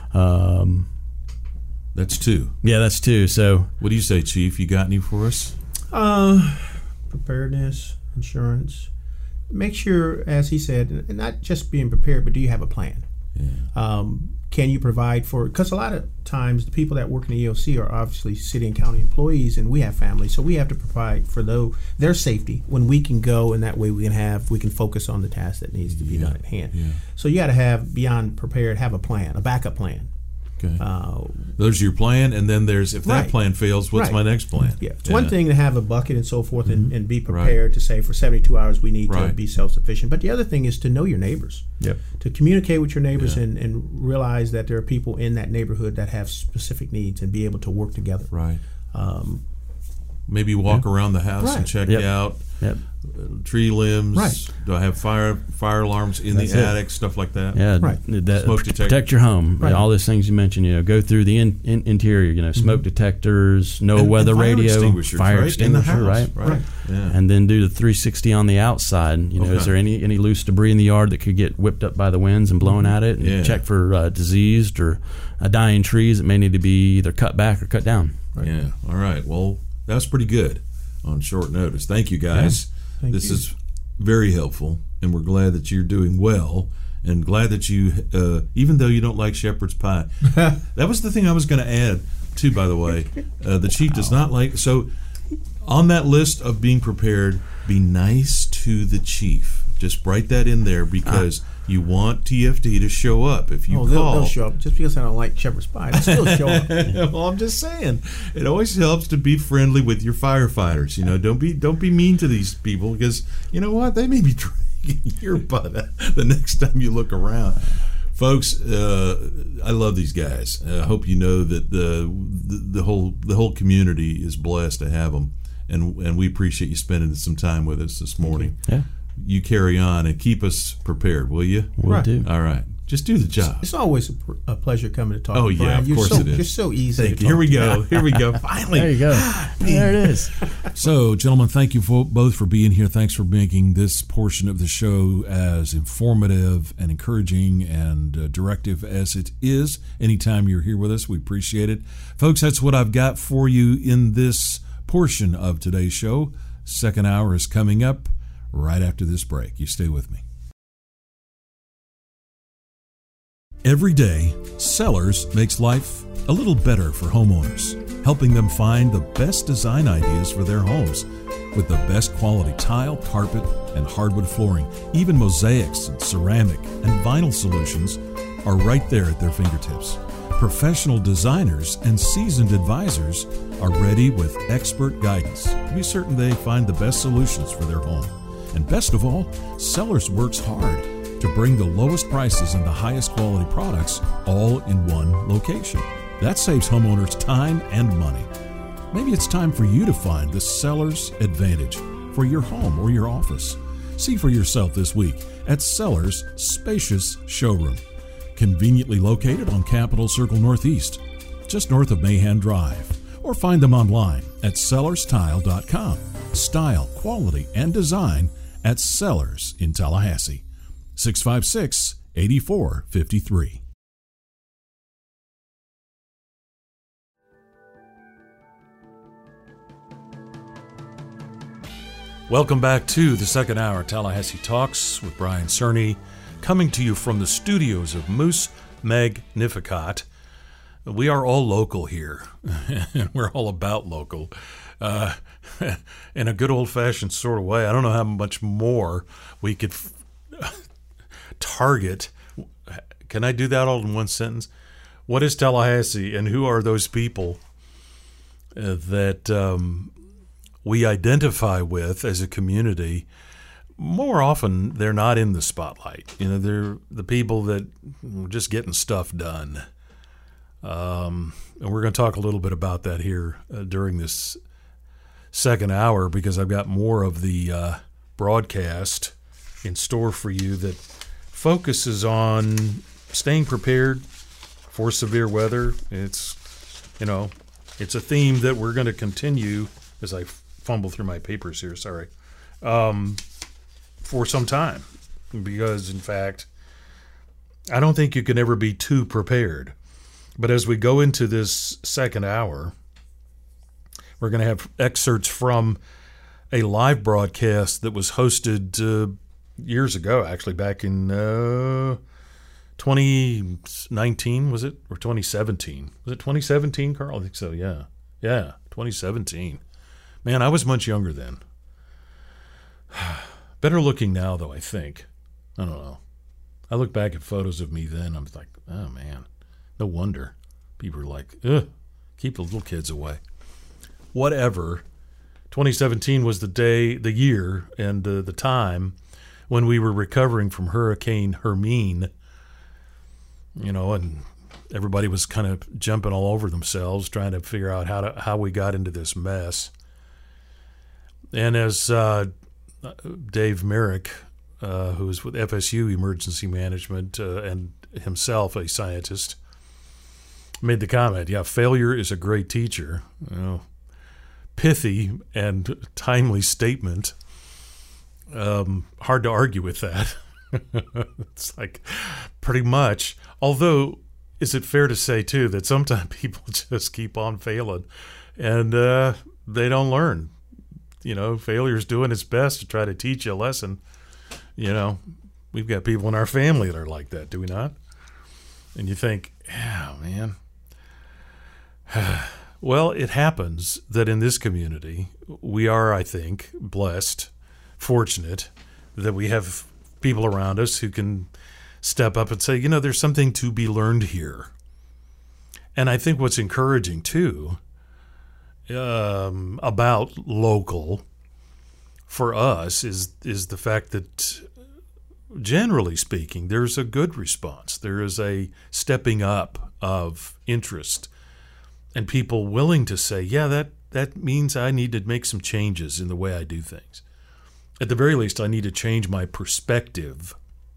Um, that's two. Yeah, that's two. So, what do you say, Chief? You got any for us? Uh, preparedness, insurance. Make sure, as he said, not just being prepared, but do you have a plan? Yeah. Um, can you provide for, because a lot of times the people that work in the E O C are obviously city and county employees, and we have families, so we have to provide for though their safety when we can go, and that way we can have we can focus on the task that needs to be yeah. done at hand. Yeah. So you got to have, beyond prepared, have a plan, a backup plan. Okay. Uh, There's your plan, and then there's, if that right. plan fails, what's right. my next plan? Yeah, it's yeah. one thing to have a bucket and so forth, and, Mm-hmm. and be prepared right. to say for seventy-two hours we need right. to be self-sufficient. But the other thing is to know your neighbors. Yep. To communicate with your neighbors yeah. and, and realize that there are people in that neighborhood that have specific needs and be able to work together. Right. Um, Maybe walk yeah. around the house right. and check yep. out yep. tree limbs. Right. Do I have fire fire alarms in That's the it. attic? Stuff like that. Yeah, Right. That, Smoke pr- detector. protect your home. Right. All those things you mentioned. You know, go through the in, in, interior. You know, smoke Mm-hmm. detectors, no And- weather and fire radio, extinguishers, fire right? extinguisher, in the house, right? Right. Right. Yeah. And then do the three sixty on the outside. You know, Okay. is there any any loose debris in the yard that could get whipped up by the winds and blown at it? And Yeah. check for uh, diseased or uh, dying trees that may need to be either cut back or cut down. Right. Yeah. All right. Well, that's pretty good on short notice. Thank you, guys. Yeah. Thank this you. is very helpful, and we're glad that you're doing well, and glad that you, uh, even though you don't like shepherd's pie, that was the thing I was going to add too. By the way, uh, the chief does not like. So On that list of being prepared, be nice to the chief. Just write that in there because ah. you want T F D to show up. If you oh, call, they'll, they'll show up. Just because I don't like shepherd's pie, they'll still show up. Well, I'm just saying, it always helps to be friendly with your firefighters. You know, don't be don't be mean to these people because you know what, they may be dragging your butt the next time you look around. Folks, uh, I love these guys. I hope you know that the, the the whole the whole community is blessed to have them, and and we appreciate you spending some time with us this morning. Yeah. You carry on and keep us prepared, will you? We'll right. do. All right. Just do the job. It's always a, pr- a pleasure coming to talk. Oh, to yeah, Brian. of you're course so, it is. You're so easy Thank to you. talk Here we to. go. Here we go. Finally. There you go. There it is. So, gentlemen, thank you for, both for being here. Thanks for making this portion of the show as informative and encouraging and uh, directive as it is. Anytime you're here with us, we appreciate it. Folks, that's what I've got for you in this portion of today's show. Second hour is coming up right after this break. You stay with me. Every day, Sellers makes life a little better for homeowners, helping them find the best design ideas for their homes with the best quality tile, carpet, and hardwood flooring. Even mosaics and ceramic and vinyl solutions are right there at their fingertips. Professional designers and seasoned advisors are ready with expert guidance to be certain they find the best solutions for their home. And best of all, Sellers works hard to bring the lowest prices and the highest quality products all in one location. That saves homeowners time and money. Maybe it's time for you to find the Sellers Advantage for your home or your office. See for yourself this week at Sellers' spacious showroom, conveniently located on Capitol Circle Northeast, just north of Mahan Drive, or find them online at sellers tile dot com. Style, quality, and design at Sellers in Tallahassee. six five six, eight four five three. Welcome back to the second hour, Tallahassee Talks with Brian Cerny, coming to you from the studios of Moose Magnificat. We are all local here, and we're all about local, uh, in a good old-fashioned sort of way. I don't know how much more we could f- target. Can I do that all in one sentence? What is Tallahassee, and who are those people uh, that um, we identify with as a community? More often, they're not in the spotlight. You know, they're the people that are just getting stuff done. Um, and we're going to talk a little bit about that here uh, during this second hour, because I've got more of the uh, broadcast in store for you that focuses on staying prepared for severe weather. It's, you know, it's a theme that we're going to continue as I fumble through my papers here, sorry, um, for some time. Because, in fact, I don't think you can ever be too prepared. But as we go into this second hour, we're going to have excerpts from a live broadcast that was hosted uh, years ago, actually, back in uh, twenty nineteen, was it? Or twenty seventeen? Was it twenty seventeen, Carl? I think so, yeah. Yeah, twenty seventeen. Man, I was much younger then. Better looking now, though, I think. I don't know. I look back at photos of me then, I'm like, oh, man. No wonder people are like, ugh, keep the little kids away. Whatever. twenty seventeen was the day, the year, and uh, the time when we were recovering from Hurricane Hermine, you know, and everybody was kind of jumping all over themselves trying to figure out how to how we got into this mess. And as uh, Dave Merrick, uh, who is with F S U Emergency Management uh, and himself a scientist, made the comment, yeah, failure is a great teacher. You know, pithy and timely statement. Um, hard to argue with that. It's like pretty much. Although, is it fair to say, too, that sometimes people just keep on failing and uh, they don't learn? You know, failure's doing its best to try to teach you a lesson. You know, we've got people in our family that are like that, do we not? And you think, yeah, man. Well, it happens that in this community, we are, I think, blessed, fortunate, that we have people around us who can step up and say, you know, there's something to be learned here. And I think what's encouraging, too, um, about local for us is is the fact that, generally speaking, there's a good response. There is a stepping up of interest and people willing to say, yeah, that, that means I need to make some changes in the way I do things. At the very least, I need to change my perspective.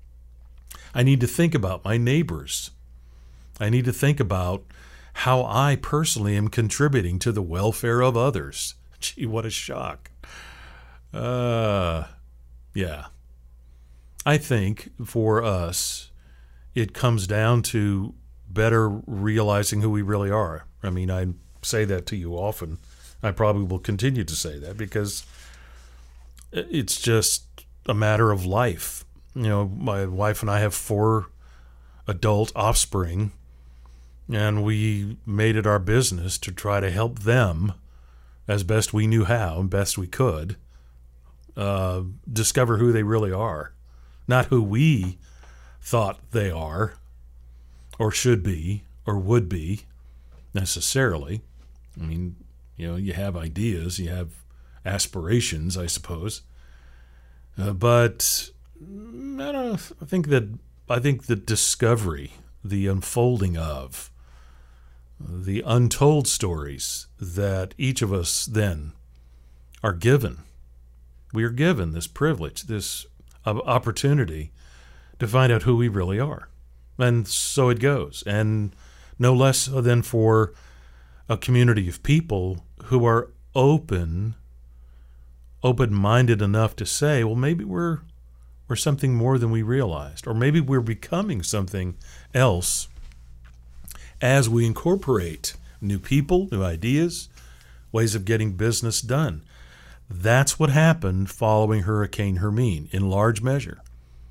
I need to think about my neighbors. I need to think about how I personally am contributing to the welfare of others. Gee, what a shock. Uh, yeah. I think for us, it comes down to better realizing who we really are. I mean, I say that to you often. I probably will continue to say that because it's just a matter of life. You know, my wife and I have four adult offspring, and we made it our business to try to help them as best we knew how and best we could uh, discover who they really are. Not who we thought they are or should be or would be necessarily. I mean, you know, you have ideas, you have aspirations, I suppose. Uh, but I don't know, I think that I think the discovery, the unfolding of the untold stories that each of us then are given. We are given this privilege, this opportunity to find out who we really are. And so it goes. And no less than for a community of people who are open, open-minded enough to say, well, maybe we're we're something more than we realized, or maybe we're becoming something else as we incorporate new people, new ideas, ways of getting business done. That's what happened following Hurricane Hermine, in large measure.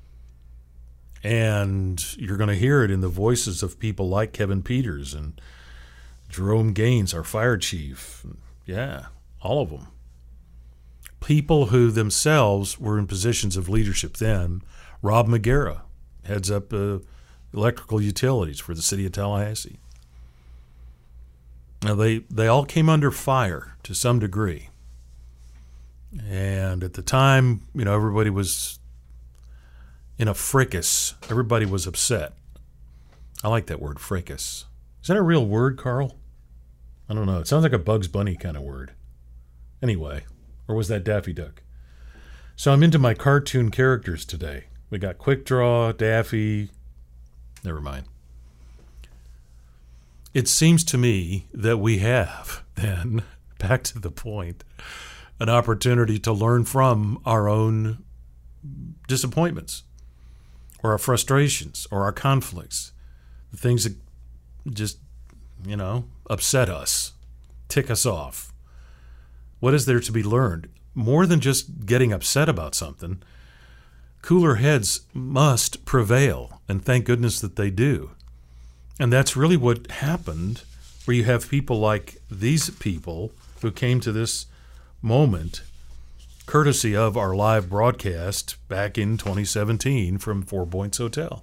And you're going to hear it in the voices of people like Kevin Peters and Jerome Gaines, our fire chief. Yeah, all of them. People who themselves were in positions of leadership then. Rob McGarrah heads up uh, electrical utilities for the city of Tallahassee. Now, they, they all came under fire to some degree. And at the time, you know, everybody was in a fracas. Everybody was upset. I like that word, fracas. Is that a real word, Carl? I don't know. It sounds like a Bugs Bunny kind of word. Anyway, or was that Daffy Duck? So I'm into my cartoon characters today. We got Quick Draw, Daffy. Never mind. It seems to me that we have, then, back to the point, an opportunity to learn from our own disappointments or our frustrations or our conflicts, the things that just, you know, upset us, tick us off. What is there to be learned? More than just getting upset about something, cooler heads must prevail, and thank goodness that they do. And that's really what happened, where you have people like these people who came to this moment courtesy of our live broadcast back in twenty seventeen from Four Points Hotel.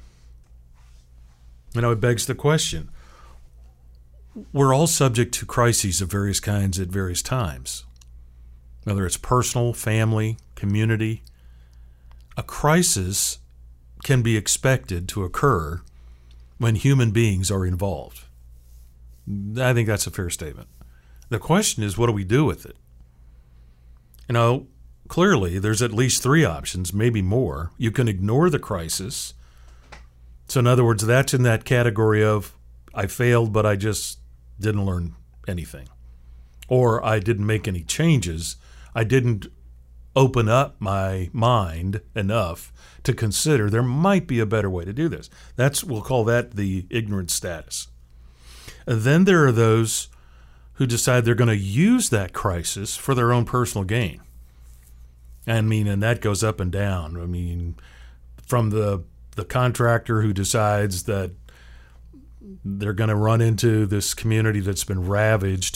You know, it begs the question. We're all subject to crises of various kinds at various times, whether it's personal, family, community. A crisis can be expected to occur when human beings are involved. I think that's a fair statement. The question is, what do we do with it? You know, clearly there's at least three options, maybe more. You can ignore the crisis. So in other words, that's in that category of I failed, but I just didn't learn anything. Or I didn't make any changes. I didn't open up my mind enough to consider there might be a better way to do this. That's, we'll call that the ignorant status. And then there are those who decide they're going to use that crisis for their own personal gain. I mean, and that goes up and down. I mean, from the the contractor who decides that they're going to run into this community that's been ravaged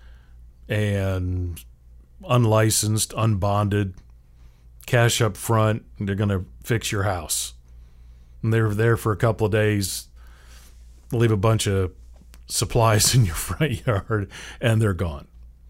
and unlicensed, unbonded, cash up front, and they're going to fix your house. And they're there for a couple of days, leave a bunch of supplies in your front yard, and they're gone.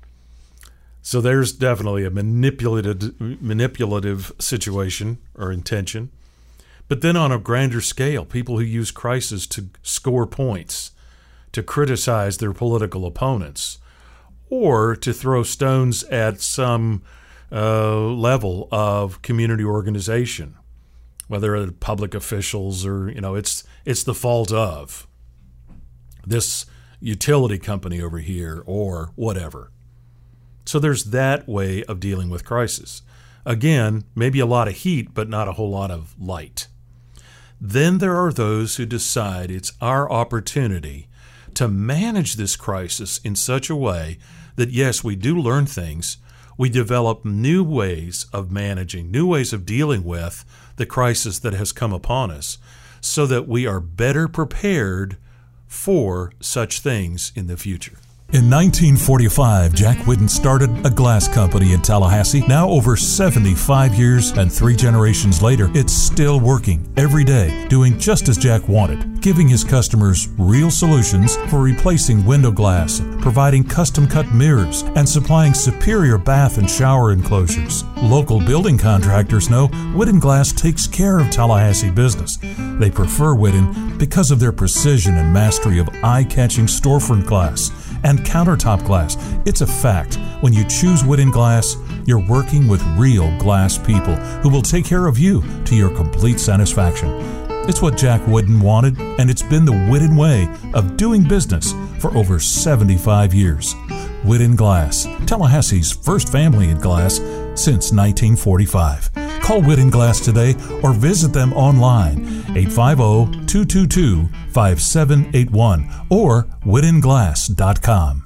So there's definitely a manipulative, manipulative situation or intention. But then on a grander scale, people who use crisis to score points, to criticize their political opponents, or to throw stones at some uh, level of community organization, whether it's public officials or, you know, it's it's the fault of this utility company over here or whatever. So there's that way of dealing with crisis. Again, maybe a lot of heat, but not a whole lot of light. Then there are those who decide it's our opportunity to manage this crisis in such a way that, yes, we do learn things. We develop new ways of managing, new ways of dealing with the crisis that has come upon us so that we are better prepared for such things in the future. In nineteen forty-five, Jack Whitten started a glass company in Tallahassee. Now over seventy-five years and three generations later, it's still working every day, doing just as Jack wanted, giving his customers real solutions for replacing window glass, providing custom-cut mirrors, and supplying superior bath and shower enclosures. Local building contractors know Whitten Glass takes care of Tallahassee business. They prefer Whitten because of their precision and mastery of eye-catching storefront glass and countertop glass. It's a fact. When you choose Whitten Glass, you're working with real glass people who will take care of you to your complete satisfaction. It's what Jack Whitten wanted, and it's been the Whitten way of doing business for over seventy-five years. Whitten Glass, Tallahassee's first family in glass since nineteen forty-five. Call Whitten Glass today or visit them online, eight five zero, two two two, five seven eight one or whitten glass dot com.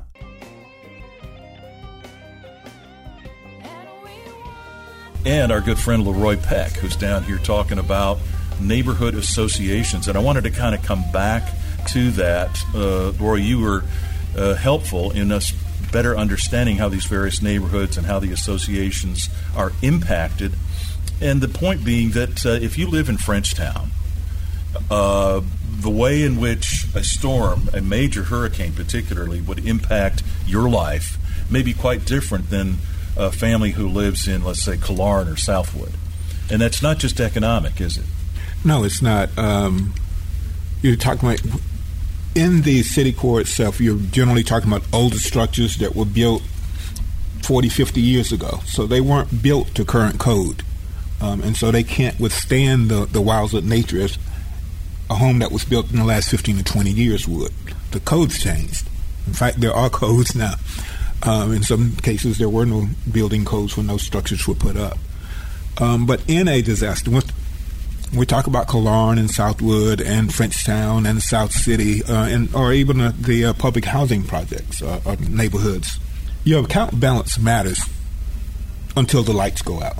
And our good friend Leroy Peck, who's down here talking about neighborhood associations. And I wanted to kind of come back to that. Uh, Roy, you were uh, helpful in us better understanding how these various neighborhoods and how the associations are impacted. And the point being that uh, if you live in Frenchtown, uh, the way in which a storm, a major hurricane particularly, would impact your life may be quite different than a family who lives in, let's say, Killearn or Southwood. And that's not just economic, is it? No, it's not. Um, you're talking about, in the city core itself, you're generally talking about older structures that were built forty, fifty years ago. So they weren't built to current code. Um, and so they can't withstand the, the wiles of nature as a home that was built in the last fifteen to twenty years would. The codes changed. In fact, there are codes now. Um, in some cases, there were no building codes when those structures were put up. Um, but in a disaster, we talk about Killearn and Southwood and Frenchtown and South City, uh, and or even uh, the uh, public housing projects uh, or neighborhoods. Your account balance matters until the lights go out.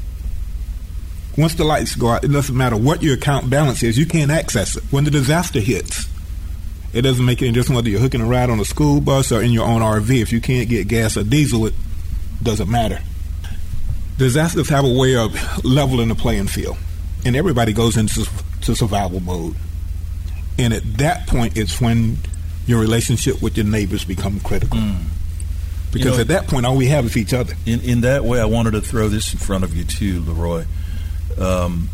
Once the lights go out, it doesn't matter what your account balance is. You can't access it. When the disaster hits, it doesn't make any difference whether you're hooking a ride on a school bus or in your own R V. If you can't get gas or diesel, it doesn't matter. Disasters have a way of leveling the playing field, and everybody goes into to survival mode. And at that point, it's when your relationship with your neighbors become critical. Mm. Because you know, at that point, all we have is each other. In, in that way, I wanted to throw this in front of you too, Leroy. Um,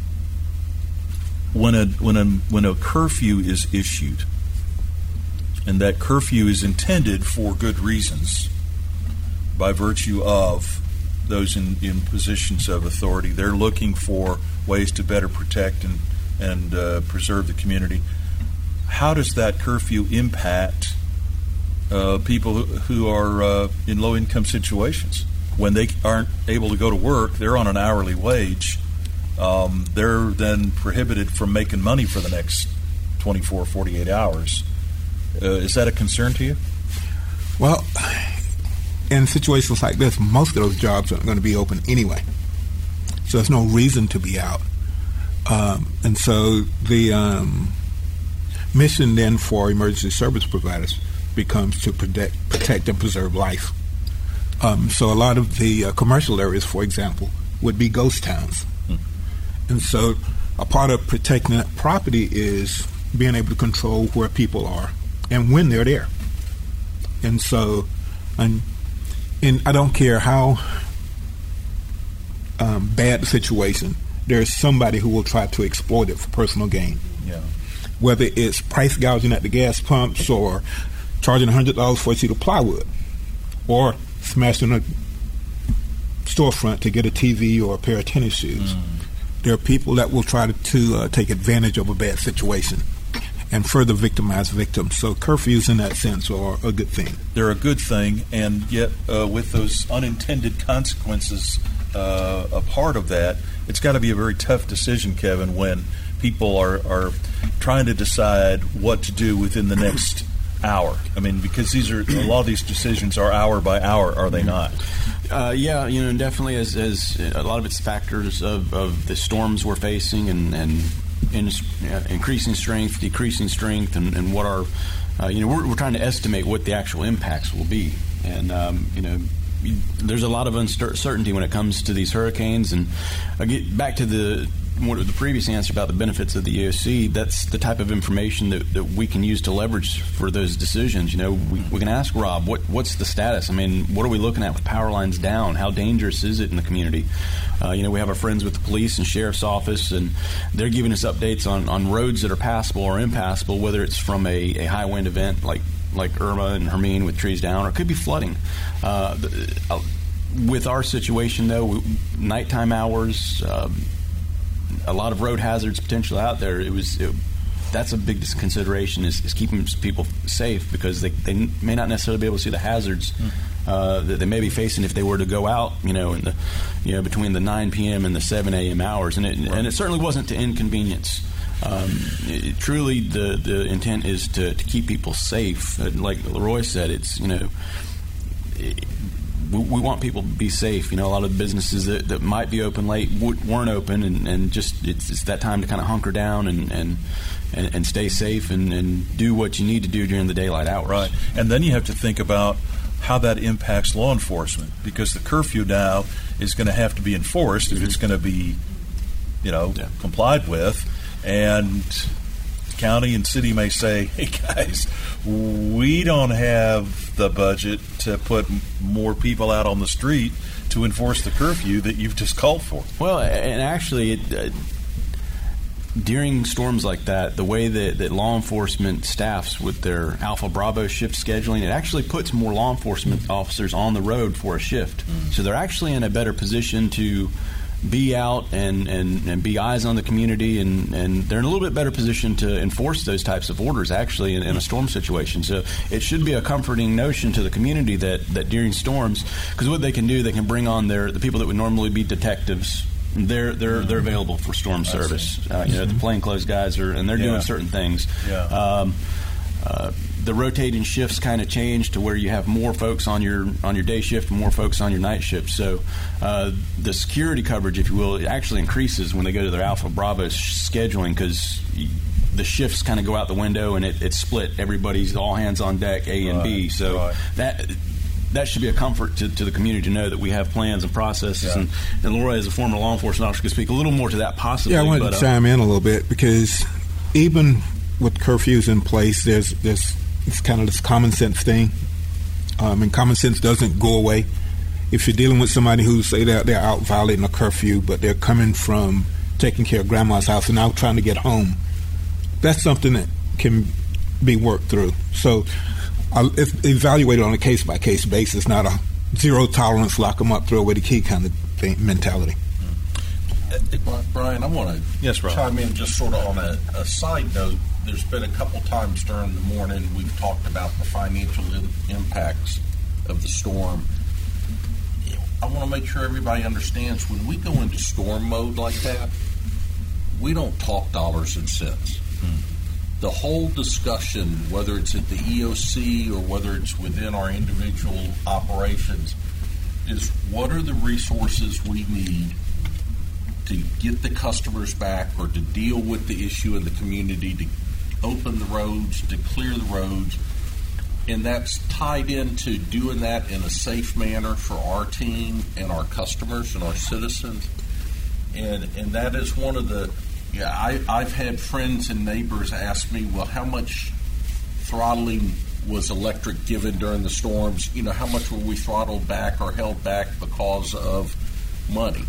when a when a when a curfew is issued, and that curfew is intended for good reasons, by virtue of those in, in positions of authority, they're looking for ways to better protect and and uh, preserve the community. How does that curfew impact uh, people who, who are uh, in low income situations? When they aren't able to go to work, they're on an hourly wage. Um, they're then prohibited from making money for the next twenty-four, forty-eight hours. Uh, is that a concern to you? Well, in situations like this, most of those jobs aren't going to be open anyway. So there's no reason to be out. Um, and so the um, mission then for emergency service providers becomes to protect, protect and preserve life. Um, so a lot of the uh, commercial areas, for example, would be ghost towns. Hmm. And so a part of protecting that property is being able to control where people are and when they're there. And so, and, and I don't care how um, bad the situation, there's somebody who will try to exploit it for personal gain. Yeah. Whether it's price gouging at the gas pumps or charging one hundred dollars for a sheet of plywood or smashing a storefront to get a T V or a pair of tennis shoes. Mm. There are people that will try to, to uh, take advantage of a bad situation and further victimize victims. So curfews in that sense are a good thing. They're a good thing, and yet uh, with those unintended consequences uh, a part of that, it's got to be a very tough decision, Kevin, when people are, are trying to decide what to do within the next hour. I mean, because these are a lot of these decisions are hour by hour, are they not? Uh, yeah, you know, and definitely as, as a lot of it's factors of, of the storms we're facing and, and in, uh, increasing strength, decreasing strength, and, and what our, uh, you know, we're, we're trying to estimate what the actual impacts will be. And, um, you know, there's a lot of uncertainty when it comes to these hurricanes. And I get back to the what the previous answer about the benefits of the E O C. That's the type of information that, that we can use to leverage for those decisions. You know, we, we can ask Rob, what what's the status? I mean, what are we looking at with power lines down? How dangerous is it in the community? Uh, you know, we have our friends with the police and sheriff's office, and they're giving us updates on, on roads that are passable or impassable, whether it's from a, a high wind event like like Irma and Hermine with trees down, or it could be flooding. Uh, uh, with our situation, though, we, nighttime hours, uh, a lot of road hazards potential out there. It was it, that's a big consideration is, is keeping people safe, because they, they may not necessarily be able to see the hazards uh, that they may be facing if they were to go out, you know, in the you know between the nine p.m. and the seven a.m. hours, and it right. and it certainly wasn't to inconvenience. Um, it, truly, the the intent is to, to keep people safe. Uh, like Leroy said, it's you know. It, We, we want people to be safe. You know, a lot of businesses that, that might be open late w- weren't open, and, and just it's, it's that time to kind of hunker down and and, and, and stay safe and, and do what you need to do during the daylight hours. Right, and then you have to think about how that impacts law enforcement, because the curfew now is going to have to be enforced if mm-hmm. it's going to be, you know, yeah. complied with, and county and city may say, hey guys, we don't have the budget to put more people out on the street to enforce the curfew that you've just called for. Well, and actually, it, uh, during storms like that, the way that, that law enforcement staffs with their Alpha Bravo shift scheduling, it actually puts more law enforcement mm-hmm. officers on the road for a shift. Mm-hmm. So they're actually in a better position to be out and, and, and be eyes on the community, and, and they're in a little bit better position to enforce those types of orders actually in, in a storm situation. So it should be a comforting notion to the community that, that during storms, because what they can do, they can bring on their the people that would normally be detectives. They're they're they're available for storm service. Uh, you know, the plainclothes guys are, and they're yeah. doing certain things. Yeah. Um, uh, the rotating shifts kind of change to where you have more folks on your on your day shift and more folks on your night shift. So uh, the security coverage, if you will, it actually increases when they go to their Alpha Bravo scheduling, because the shifts kind of go out the window and it, it's split. Everybody's all hands on deck, A and right, B. So right. that that should be a comfort to, to the community to know that we have plans and processes. Yeah. And, and Leroy, as a former law enforcement officer, could speak a little more to that possibly. Yeah, I wanted but, to uh, chime in a little bit, because even with curfews in place, there's there's it's kind of this common sense thing, um, and common sense doesn't go away. If you're dealing with somebody who say that they're out violating a curfew, but they're coming from taking care of grandma's house and now trying to get home, that's something that can be worked through. So uh, it's evaluated on a case by case basis, not a zero tolerance, lock them up, throw away the key kind of thing, mentality. Brian, I want to yes, chime in just sort of on a, a side note. There's been a couple times during the morning we've talked about the financial in, impacts of the storm. I want to make sure everybody understands, when we go into storm mode like that, we don't talk dollars and cents. Hmm. The whole discussion, whether it's at the E O C or whether it's within our individual operations, is what are the resources we need to get the customers back or to deal with the issue in the community to open the roads, to clear the roads, and that's tied into doing that in a safe manner for our team and our customers and our citizens. And and that is one of the, yeah, I, I've had friends and neighbors ask me, well, how much throttling was electric given during the storms? You know, how much were we throttled back or held back because of money?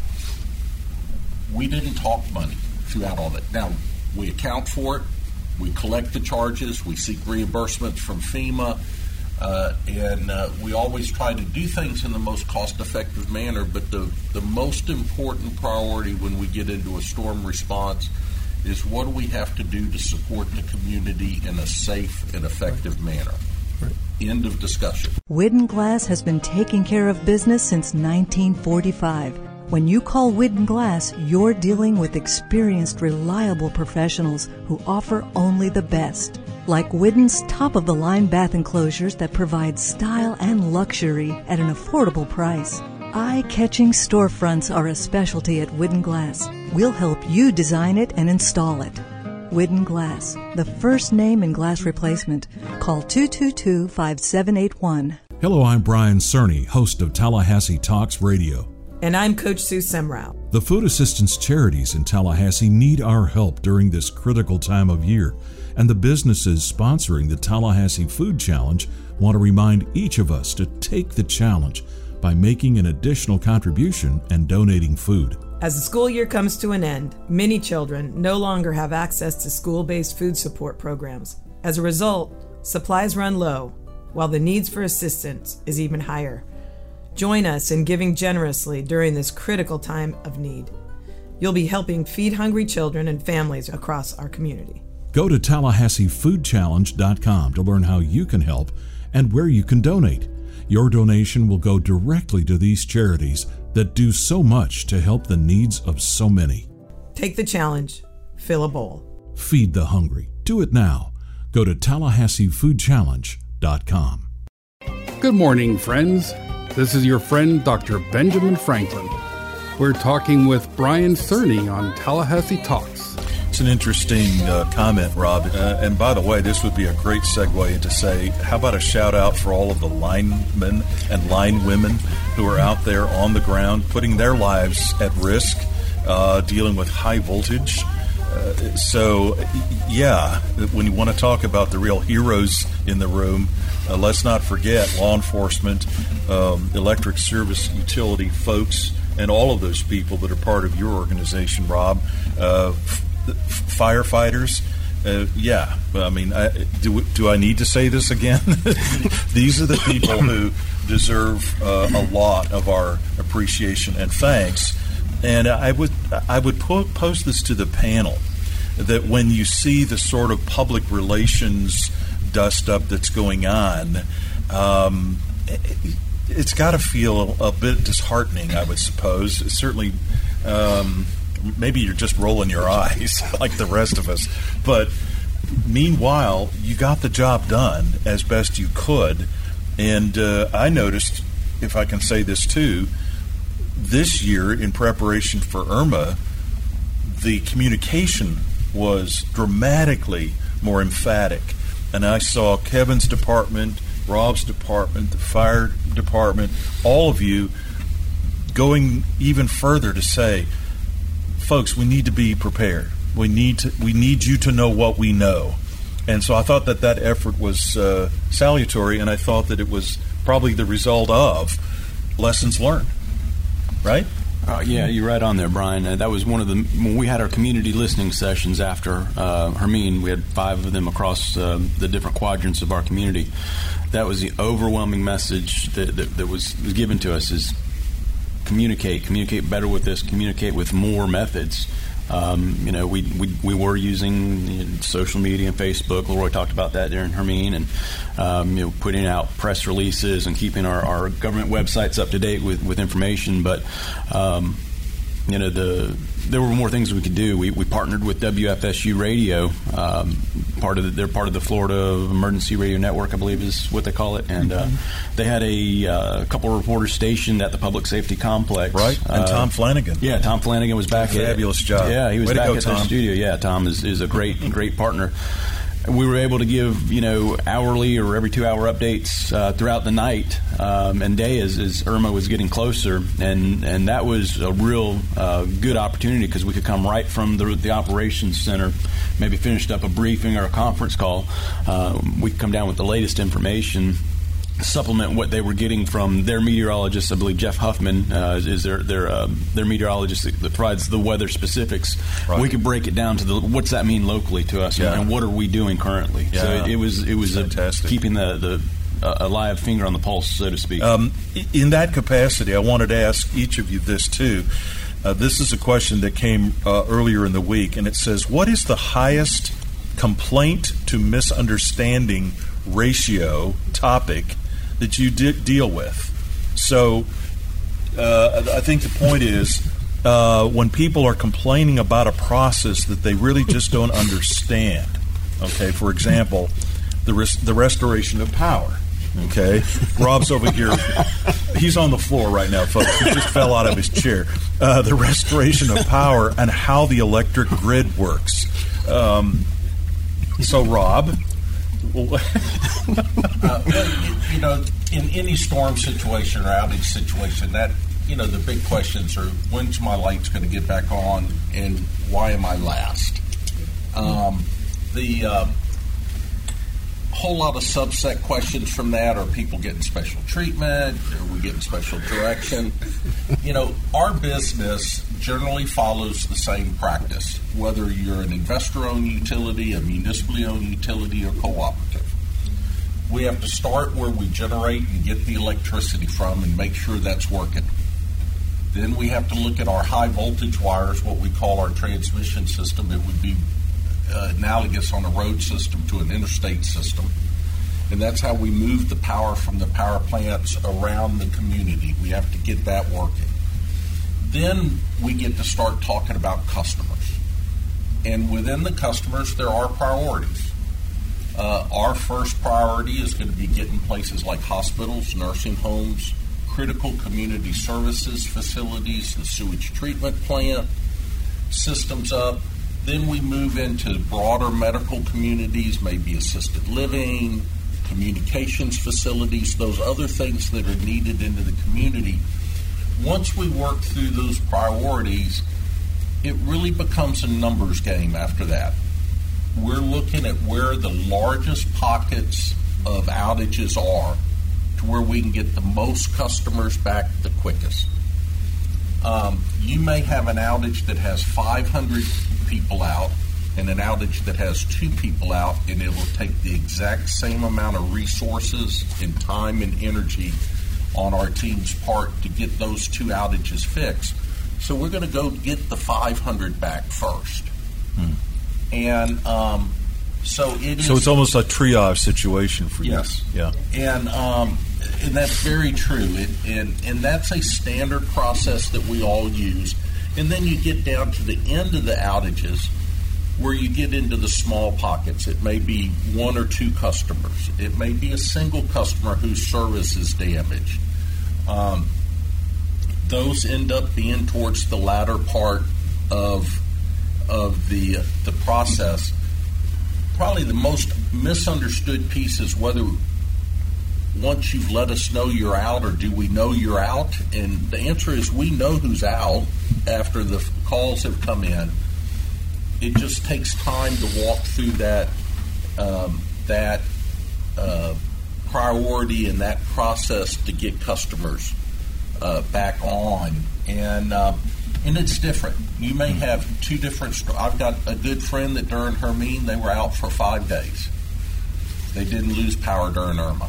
We didn't talk money throughout all that. Now, we account for it. We collect the charges. We seek reimbursements from FEMA. Uh, and uh, we always try to do things in the most cost-effective manner. But the, the most important priority when we get into a storm response is what do we have to do to support the community in a safe and effective manner. Right. End of discussion. Widden Glass has been taking care of business since nineteen forty-five. When you call Widden Glass, you're dealing with experienced, reliable professionals who offer only the best. Like Widden's top-of-the-line bath enclosures that provide style and luxury at an affordable price. Eye-catching storefronts are a specialty at Widden Glass. We'll help you design it and install it. Widden Glass, the first name in glass replacement. Call two two two, five seven eight one. Hello, I'm Brian Cerny, host of Tallahassee Talks Radio. And I'm Coach Sue Semrau. The food assistance charities in Tallahassee need our help during this critical time of year, and the businesses sponsoring the Tallahassee Food Challenge want to remind each of us to take the challenge by making an additional contribution and donating food. As the school year comes to an end, many children no longer have access to school-based food support programs. As a result, supplies run low, while the needs for assistance is even higher. Join us in giving generously during this critical time of need. You'll be helping feed hungry children and families across our community. Go to Tallahassee Food Challenge dot com to learn how you can help and where you can donate. Your donation will go directly to these charities that do so much to help the needs of so many. Take the challenge. Fill a bowl. Feed the hungry. Do it now. Go to Tallahassee Food Challenge dot com. Good morning, friends. This is your friend, Doctor Benjamin Franklin. We're talking with Brian Cerny on Tallahassee Talks. It's an interesting uh, comment, Rob. Uh, and by the way, this would be a great segue to say, how about a shout out for all of the linemen and line women who are out there on the ground, putting their lives at risk, uh, dealing with high voltage. Uh, so, yeah, when you want to talk about the real heroes in the room, uh, let's not forget law enforcement, um, electric service utility folks, and all of those people that are part of your organization, Rob. Uh, f- firefighters, uh, yeah. I mean, I, do do I need to say this again? These are the people who deserve uh, a lot of our appreciation and thanks. And I would I would po- post this to the panel, that when you see the sort of public relations dust up that's going on, um, it, it's got to feel a, a bit disheartening, I would suppose. It's certainly, um, maybe you're just rolling your eyes like the rest of us. But meanwhile, you got the job done as best you could. And uh, I noticed, if I can say this too, this year in preparation for Irma, the communication was dramatically more emphatic. And I saw Kevin's department, Rob's department, the fire department, all of you going even further to say, folks, we need to be prepared. We need to. We need you to know what we know. And so I thought that that effort was uh, salutary, and I thought that it was probably the result of lessons learned. Right? Uh, yeah, you're right on there, Brian. Uh, that was one of the, when we had our community listening sessions after uh, Hermine, we had five of them across uh, the different quadrants of our community. That was the overwhelming message that, that, that was, was given to us is communicate, communicate better with this, communicate with more methods. Um, you know, we, we we were using you know, social media and Facebook. Leroy talked about that during Hermine, and um, you know, putting out press releases and keeping our, our government websites up to date with, with information. But um, you know, the there were more things we could do. We, we partnered with W F S U Radio, um, part of the, they're part of the Florida Emergency Radio Network, I believe is what they call it, and uh, they had a uh, couple of reporters stationed at the Public Safety Complex. Right, and uh, Tom Flanagan. Yeah, Tom Flanagan was back. Fabulous at, job. Yeah, he was Way to back go, at Tom. the studio. Yeah, Tom is, is a great great partner. We were able to give, you know, hourly or every two-hour updates uh, throughout the night um, and day as, as Irma was getting closer, and, and that was a real uh, good opportunity because we could come right from the, the operations center, maybe finished up a briefing or a conference call. Uh, we could come down with the latest information, supplement what they were getting from their meteorologist. I believe Jeff Huffman uh, is their their uh, their meteorologist that, that provides the weather specifics. Right. We could break it down to the what's that mean locally to us, yeah. and what are we doing currently. Yeah. So it, it was it was a, keeping the the uh, a live finger on the pulse, so to speak. Um, in that capacity, I wanted to ask each of you this too. Uh, this is a question that came uh, earlier in the week, and it says, "What is the highest complaint to misunderstanding ratio topic that you de- deal with?" So uh, I think the point is uh, when people are complaining about a process that they really just don't understand. Okay, for example, the res- the restoration of power. Okay, Rob's over here. He's on the floor right now, folks. He just fell out of his chair. Uh, the restoration of power and how the electric grid works. Um, so, Rob. uh, well, you, you know, in any storm situation or outage situation, that you know, the big questions are: when's my lights going to get back on, and why am I last? Um, the uh, whole lot of subset questions from that are people getting special treatment? Are we getting special direction? You know, our business generally follows the same practice, whether you're an investor-owned utility, a municipally-owned utility, or cooperative. We have to start where we generate and get the electricity from and make sure that's working. Then we have to look at our high-voltage wires, what we call our transmission system. It would be uh, analogous on a road system to an interstate system. And that's how we move the power from the power plants around the community. We have to get that working. Then we get to start talking about customers. And within the customers, there are priorities. Uh, our first priority is going to be getting places like hospitals, nursing homes, critical community services facilities, the sewage treatment plant, systems up. Then we move into broader medical communities, maybe assisted living, communications facilities, those other things that are needed into the community. Once we work through those priorities, it really becomes a numbers game after that. We're looking at where the largest pockets of outages are to where we can get the most customers back the quickest. Um, you may have an outage that has five hundred people out and an outage that has two people out, and it will take the exact same amount of resources and time and energy on our team's part to get those two outages fixed. So we're going to go get the five hundred back first. Hmm. And um, so it is. So it's almost a triage situation for you. Yes. Yeah. And um, and that's very true. It, and and that's a standard process that we all use. And then you get down to the end of the outages, where you get into the small pockets. It may be one or two customers. It may be a single customer whose service is damaged. Um, those end up being towards the latter part of of the the process. Probably the most misunderstood piece is whether once you've let us know you're out, or do we know you're out? And the answer is we know who's out after the calls have come in. It just takes time to walk through that um, that uh, priority and that process to get customers uh, back on, and uh, and it's different. You may have two different. St- I've got a good friend that during Hermine they were out for five days. They didn't lose power during Irma.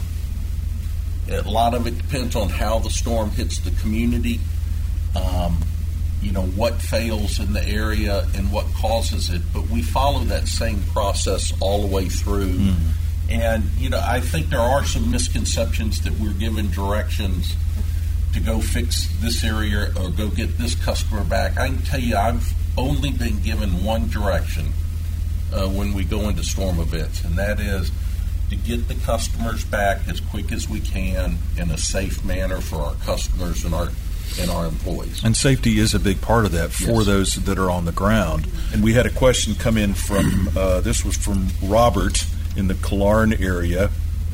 A lot of it depends on how the storm hits the community. Um, you know, what fails in the area and what causes it. But we follow that same process all the way through. Mm. And, you know, I think there are some misconceptions that we're given directions to go fix this area or go get this customer back. I can tell you I've only been given one direction uh, when we go into storm events, and that is to get the customers back as quick as we can in a safe manner for our customers and our and our employees. And safety is a big part of that for Yes. those that are on the ground. And we had a question come in from, uh, this was from Robert in the Killearn area,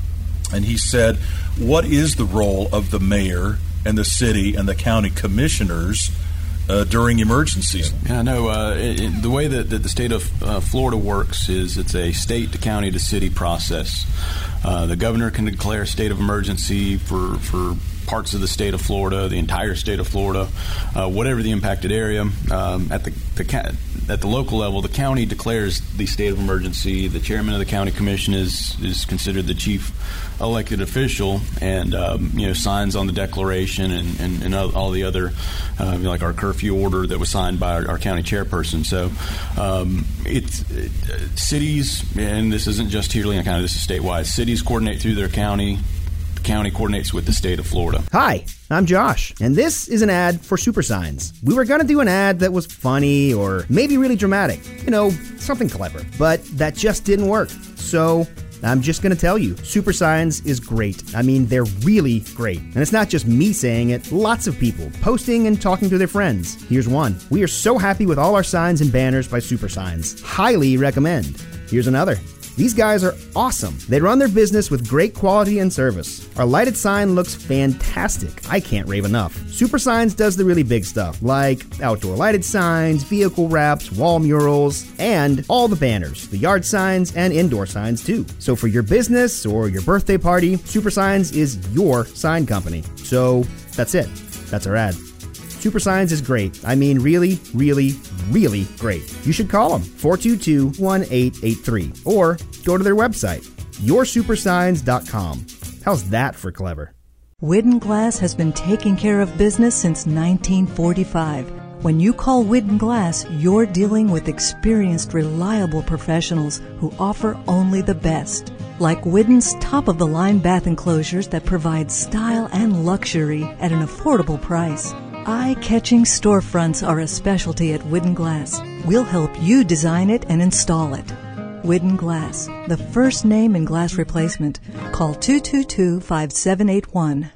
and he said, what is the role of the mayor and the city and the county commissioners uh, during emergencies? Yeah, no, uh, it, it, the way that, that the state of uh, Florida works is it's a state to county to city process. Uh, the governor can declare a state of emergency for, for parts of the state of Florida, the entire state of Florida, uh, whatever the impacted area. Um, at the, the at the local level, the county declares the state of emergency. The chairman of the county commission is is considered the chief elected official, and um, you know signs on the declaration and, and, and all the other uh, like our curfew order that was signed by our, our county chairperson. So um, it's it, uh, cities, and this isn't just here in Leon County. This is statewide. Cities coordinate through their county. The county coordinates with the state of Florida. Hi, I'm Josh, and this is an ad for Super Signs. We were going to do an ad that was funny or maybe really dramatic, you know, something clever, but that just didn't work. So I'm just going to tell you, Super Signs is great. I mean, they're really great. And it's not just me saying it, lots of people posting and talking to their friends. Here's one. We are so happy with all our signs and banners by Super Signs. Highly recommend. Here's another. These guys are awesome. They run their business with great quality and service. Our lighted sign looks fantastic. I can't rave enough. Super Signs does the really big stuff, like outdoor lighted signs, vehicle wraps, wall murals, and all the banners, the yard signs, and indoor signs too. So for your business or your birthday party, Super Signs is your sign company. So that's it. That's our ad. Super Signs is great. I mean, really, really, really great. You should call them, four two two, one eight eight three, or go to their website, your super signs dot com. How's that for clever? Widden Glass has been taking care of business since nineteen forty-five. When you call Widden Glass, you're dealing with experienced, reliable professionals who offer only the best. Like Widden's top-of-the-line bath enclosures that provide style and luxury at an affordable price. Eye-catching storefronts are a specialty at Widden Glass. We'll help you design it and install it. Widden Glass, the first name in glass replacement. Call two two two, five seven eight one.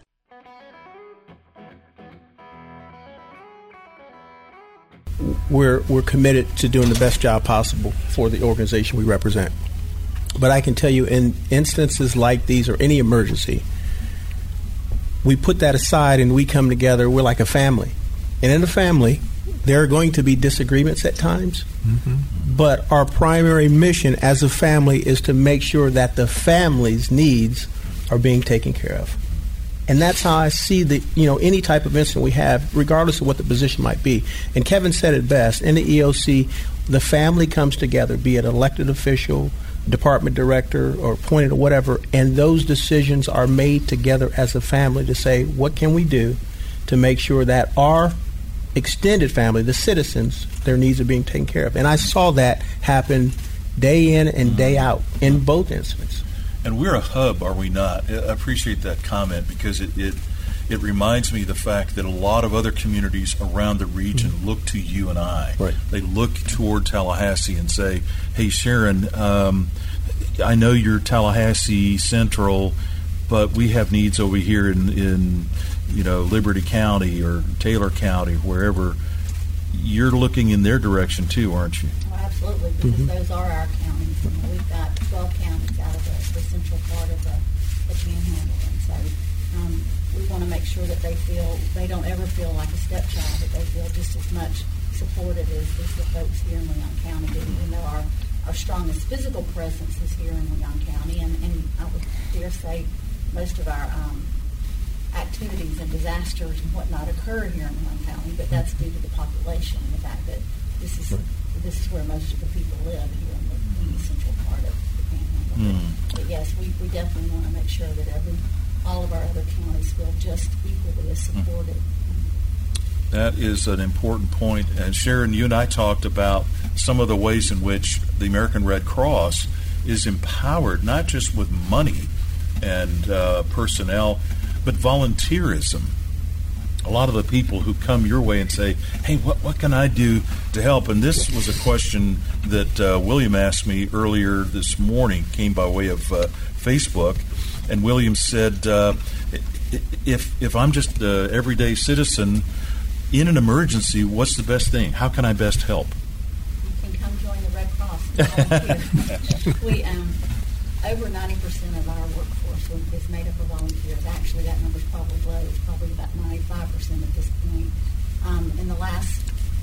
We're, we're committed to doing the best job possible for the organization we represent. But I can tell you, in instances like these or any emergency, we put that aside and we come together. We're like a family. And in a family, there are going to be disagreements at times. Mm-hmm. But our primary mission as a family is to make sure that the family's needs are being taken care of. And that's how I see the, you know, any type of incident we have, regardless of what the position might be. And Kevin said it best. In the E O C, the family comes together, be it an elected official, department director, or appointed or whatever, and those decisions are made together as a family to say, what can we do to make sure that our extended family, the citizens, their needs are being taken care of. And I saw that happen day in and day out in both incidents. And we're a hub, are we not? I appreciate that comment because it, it it reminds me of the fact that a lot of other communities around the region mm-hmm. look to you and I. Right. They look toward Tallahassee and say, hey, Sharon, um, I know you're Tallahassee Central, but we have needs over here in, in you know, Liberty County or Taylor County, wherever. You're looking in their direction too, aren't you? Well, absolutely, because Mm-hmm. those are our counties. You know, we've got twelve counties out of the, the central part of the, the Panhandle, and so um, we want to make sure that they feel they don't ever feel like a stepchild, that they feel just as much supported as, as the folks here in Leon County do, even though our, our strongest physical presence is here in Leon County, and, and I would dare say most of our um, activities and disasters and whatnot occur here in Leon County, but that's due to the population and the fact that this is this is where most of the people live here in the, in the central part of the Panhandle. Mm. But, but yes, we, we definitely want to make sure that every all of our other counties feel just equally as supported. That is an important point. And Sharon, you and I talked about some of the ways in which the American Red Cross is empowered, not just with money and uh, personnel, but volunteerism. a lot of the people who come your way and say, hey, what, what can I do to help? And this was a question that uh, William asked me earlier this morning, came by way of uh, Facebook. And William said, uh, if, if I'm just an everyday citizen in an emergency, what's the best thing? How can I best help? You can come join the Red Cross and volunteer. we, um, over ninety percent of our workforce is made up of volunteers. Actually, that number's probably low. It's probably about ninety-five percent at this point. Um, in the last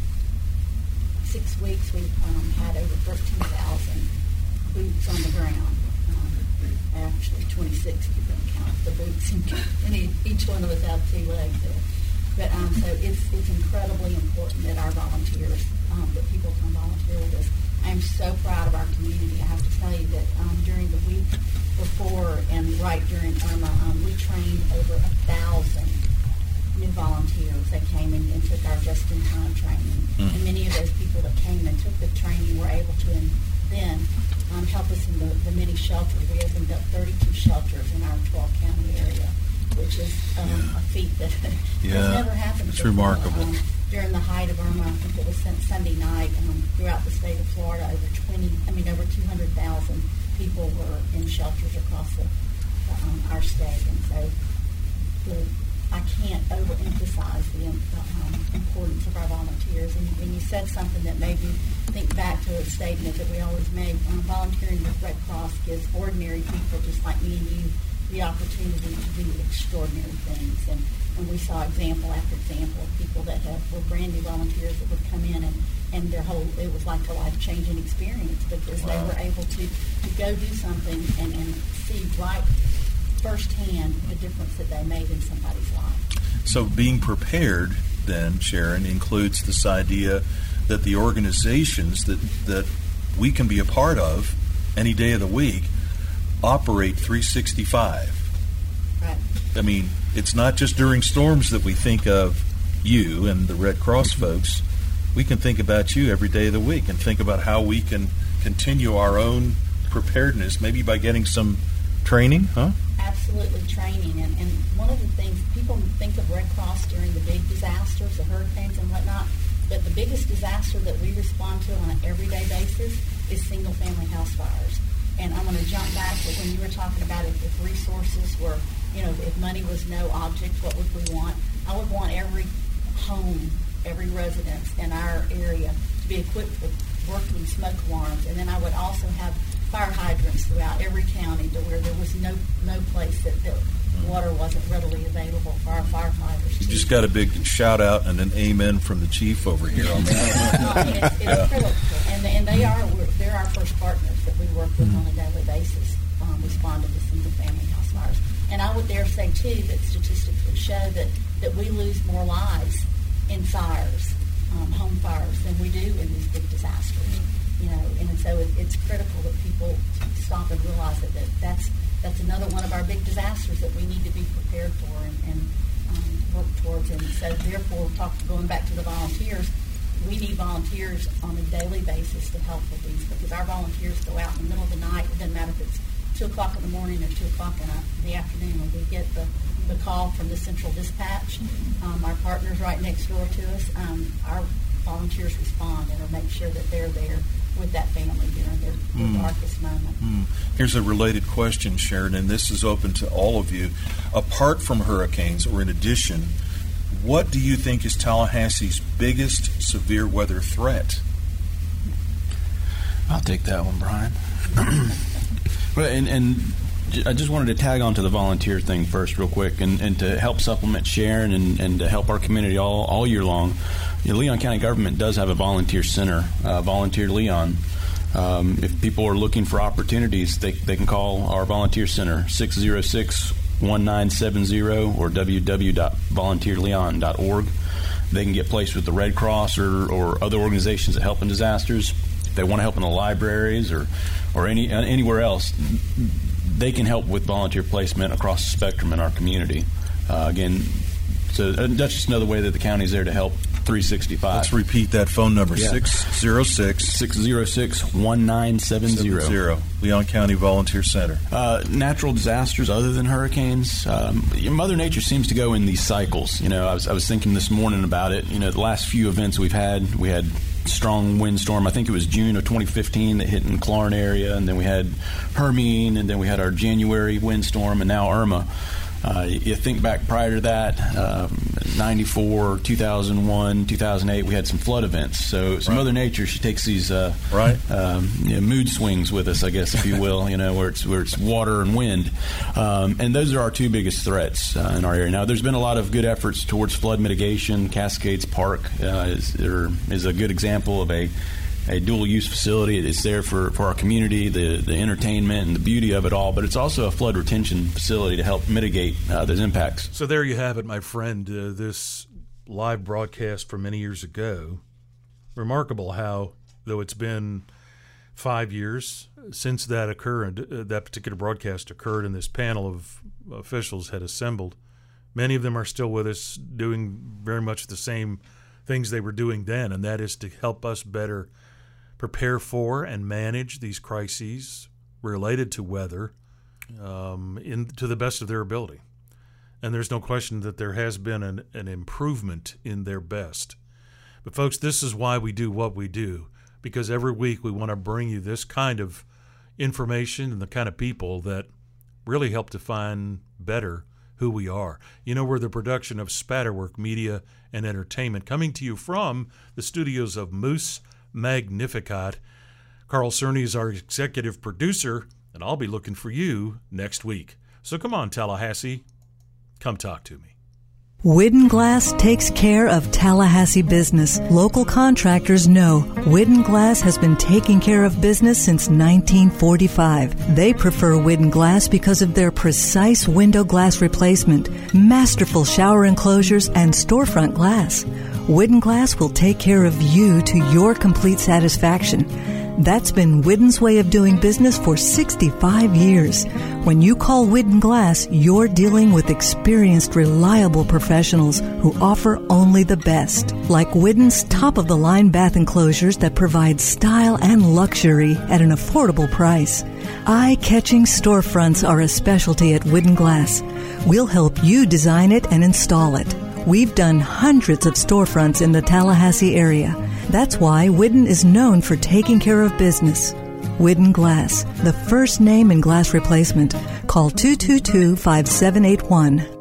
six weeks, we've um, had over thirteen thousand boots on the ground. Um, actually, twenty-six if you don't count the boots. And each one of us have two legs there. But um, so it's it's incredibly important that our volunteers, um, that people come volunteer with us. I am so proud of our community. I have to tell you that um, during the week before and right during Irma, um, we trained over a thousand new volunteers that came in and took our just-in-time training. Mm. And many of those people that came and took the training were able to in, then um, help us in the, the many shelters. We opened up thirty-two shelters in our twelve-county area, which is um, yeah. a feat that yeah. has never happened It's before. remarkable. Um, during the height of Irma, I think it was Sunday night, um, throughout the state of Florida, over twenty, I mean, over two hundred thousand people were in shelters across the, um, our state. And so the, I can't overemphasize the um, importance of our volunteers. And, and you said something that made me think back to a statement that we always make. Um, volunteering with Red Cross gives ordinary people just like me and you the opportunity to do extraordinary things. And, and we saw example after example of people that have, were brand new volunteers that would come in and, and their whole, it was like a life-changing experience because wow. they were able to, to go do something and, and see right firsthand the difference that they made in somebody's life. So being prepared then, Sharon, includes this idea that the organizations that, that we can be a part of any day of the week operate three sixty-five. Right. I mean, it's not just during storms that we think of you and the Red Cross folks. We can think about you every day of the week and think about how we can continue our own preparedness, maybe by getting some training, huh? Absolutely, training. And, and one of the things, people think of Red Cross during the big disasters, the hurricanes and whatnot, but the biggest disaster that we respond to on an everyday basis is single-family house fires. And I'm going to jump back to when you were talking about if, if resources were, you know, if money was no object, what would we want? I would want every home, every residence in our area to be equipped with working smoke alarms. And then I would also have fire hydrants throughout every county to where there was no no place that, that water wasn't readily available for our firefighters. You just got a big shout out and an amen from the chief over here on that. I mean, it's, it's yeah. critical, and, and they are they're our first partners that we work with mm-hmm. on a daily basis, um, responding to single family house fires. And I would dare say too that statistics would show that, that we lose more lives in fires, um, home fires, than we do in these big disasters. Mm-hmm. You know, and so it, it's critical that people stop and realize that, that that's that's another one of our big disasters that we need to be prepared for and, and um, work towards. And so, therefore, talk, going back to the volunteers, we need volunteers on a daily basis to help with these because our volunteers go out in the middle of the night. It doesn't matter if it's two o'clock in the morning or two o'clock in the afternoon when we get the, the call from the central dispatch. Um, our partners right next door to us, um, our volunteers respond and will make sure that they're there with that family during their, their mm. darkest moment. Mm. Here's a related question, Sharon, and this is open to all of you. Apart from hurricanes, or in addition, what do you think is Tallahassee's biggest severe weather threat? I'll take that one, Brian. Well, and, and I just wanted to tag on to the volunteer thing first real quick and, and to help supplement Sharon and, and to help our community all, all year long. You know, Leon County government does have a volunteer center, uh, Volunteer Leon. Um, if people are looking for opportunities, they, they can call our volunteer center, six oh six, one nine seven zero or w w w dot volunteer leon dot org. They can get placed with the Red Cross or, or other organizations that help in disasters. If they want to help in the libraries or, or any uh, anywhere else, they can help with volunteer placement across the spectrum in our community. Uh, again, So uh, that's just another way that the county's there to help three sixty-five. Let's repeat that phone number, Yeah. six oh six, six oh six, one nine seven zero. Leon County Volunteer Center. Uh, natural disasters other than hurricanes, um, Mother Nature seems to go in these cycles. You know, I was, I was thinking this morning about it. You know, the last few events we've had, we had strong windstorm. I think it was June of twenty fifteen that hit in Clarn area, and then we had Hermine, and then we had our January windstorm, and now Irma. Uh, you think back prior to that, um, ninety-four, two thousand one, two thousand eight, we had some flood events. So, so Right. Mother Nature, she takes these uh, right. um, you know, mood swings with us, I guess, if you will, you know, where it's where it's water and wind. Um, and those are our two biggest threats uh, in our area. Now, there's been a lot of good efforts towards flood mitigation. Cascades Park uh, is, there is a good example of a a dual-use facility. It's there for, for our community, the, the entertainment and the beauty of it all, but it's also a flood retention facility to help mitigate uh, those impacts. So there you have it, my friend, uh, this live broadcast from many years ago. Remarkable how, though it's been five years since that occurred, uh, that particular broadcast occurred and this panel of officials had assembled, many of them are still with us doing very much the same things they were doing then, and that is to help us better prepare for and manage these crises related to weather um, in, to the best of their ability. And there's no question that there has been an, an improvement in their best. But, folks, this is why we do what we do, because every week we want to bring you this kind of information and the kind of people that really help define better who we are. You know, we're the production of Spatterwork Media and Entertainment, coming to you from the studios of Moose Magnificat. Carl Cerny is our executive producer, and I'll be looking for you next week. So come on, Tallahassee, come talk to me. Widden Glass takes care of Tallahassee business. Local contractors know Widden Glass has been taking care of business since nineteen forty-five. They prefer Widden Glass because of their precise window glass replacement, masterful shower enclosures, and storefront glass. Widden Glass will take care of you to your complete satisfaction. That's been Widden's way of doing business for sixty-five years. When you call Widden Glass, you're dealing with experienced, reliable professionals who offer only the best. Like Widden's top-of-the-line bath enclosures that provide style and luxury at an affordable price. Eye-catching storefronts are a specialty at Widden Glass. We'll help you design it and install it. We've done hundreds of storefronts in the Tallahassee area. That's why Widden is known for taking care of business. Widden Glass, the first name in glass replacement. Call two two two, five seven eight one.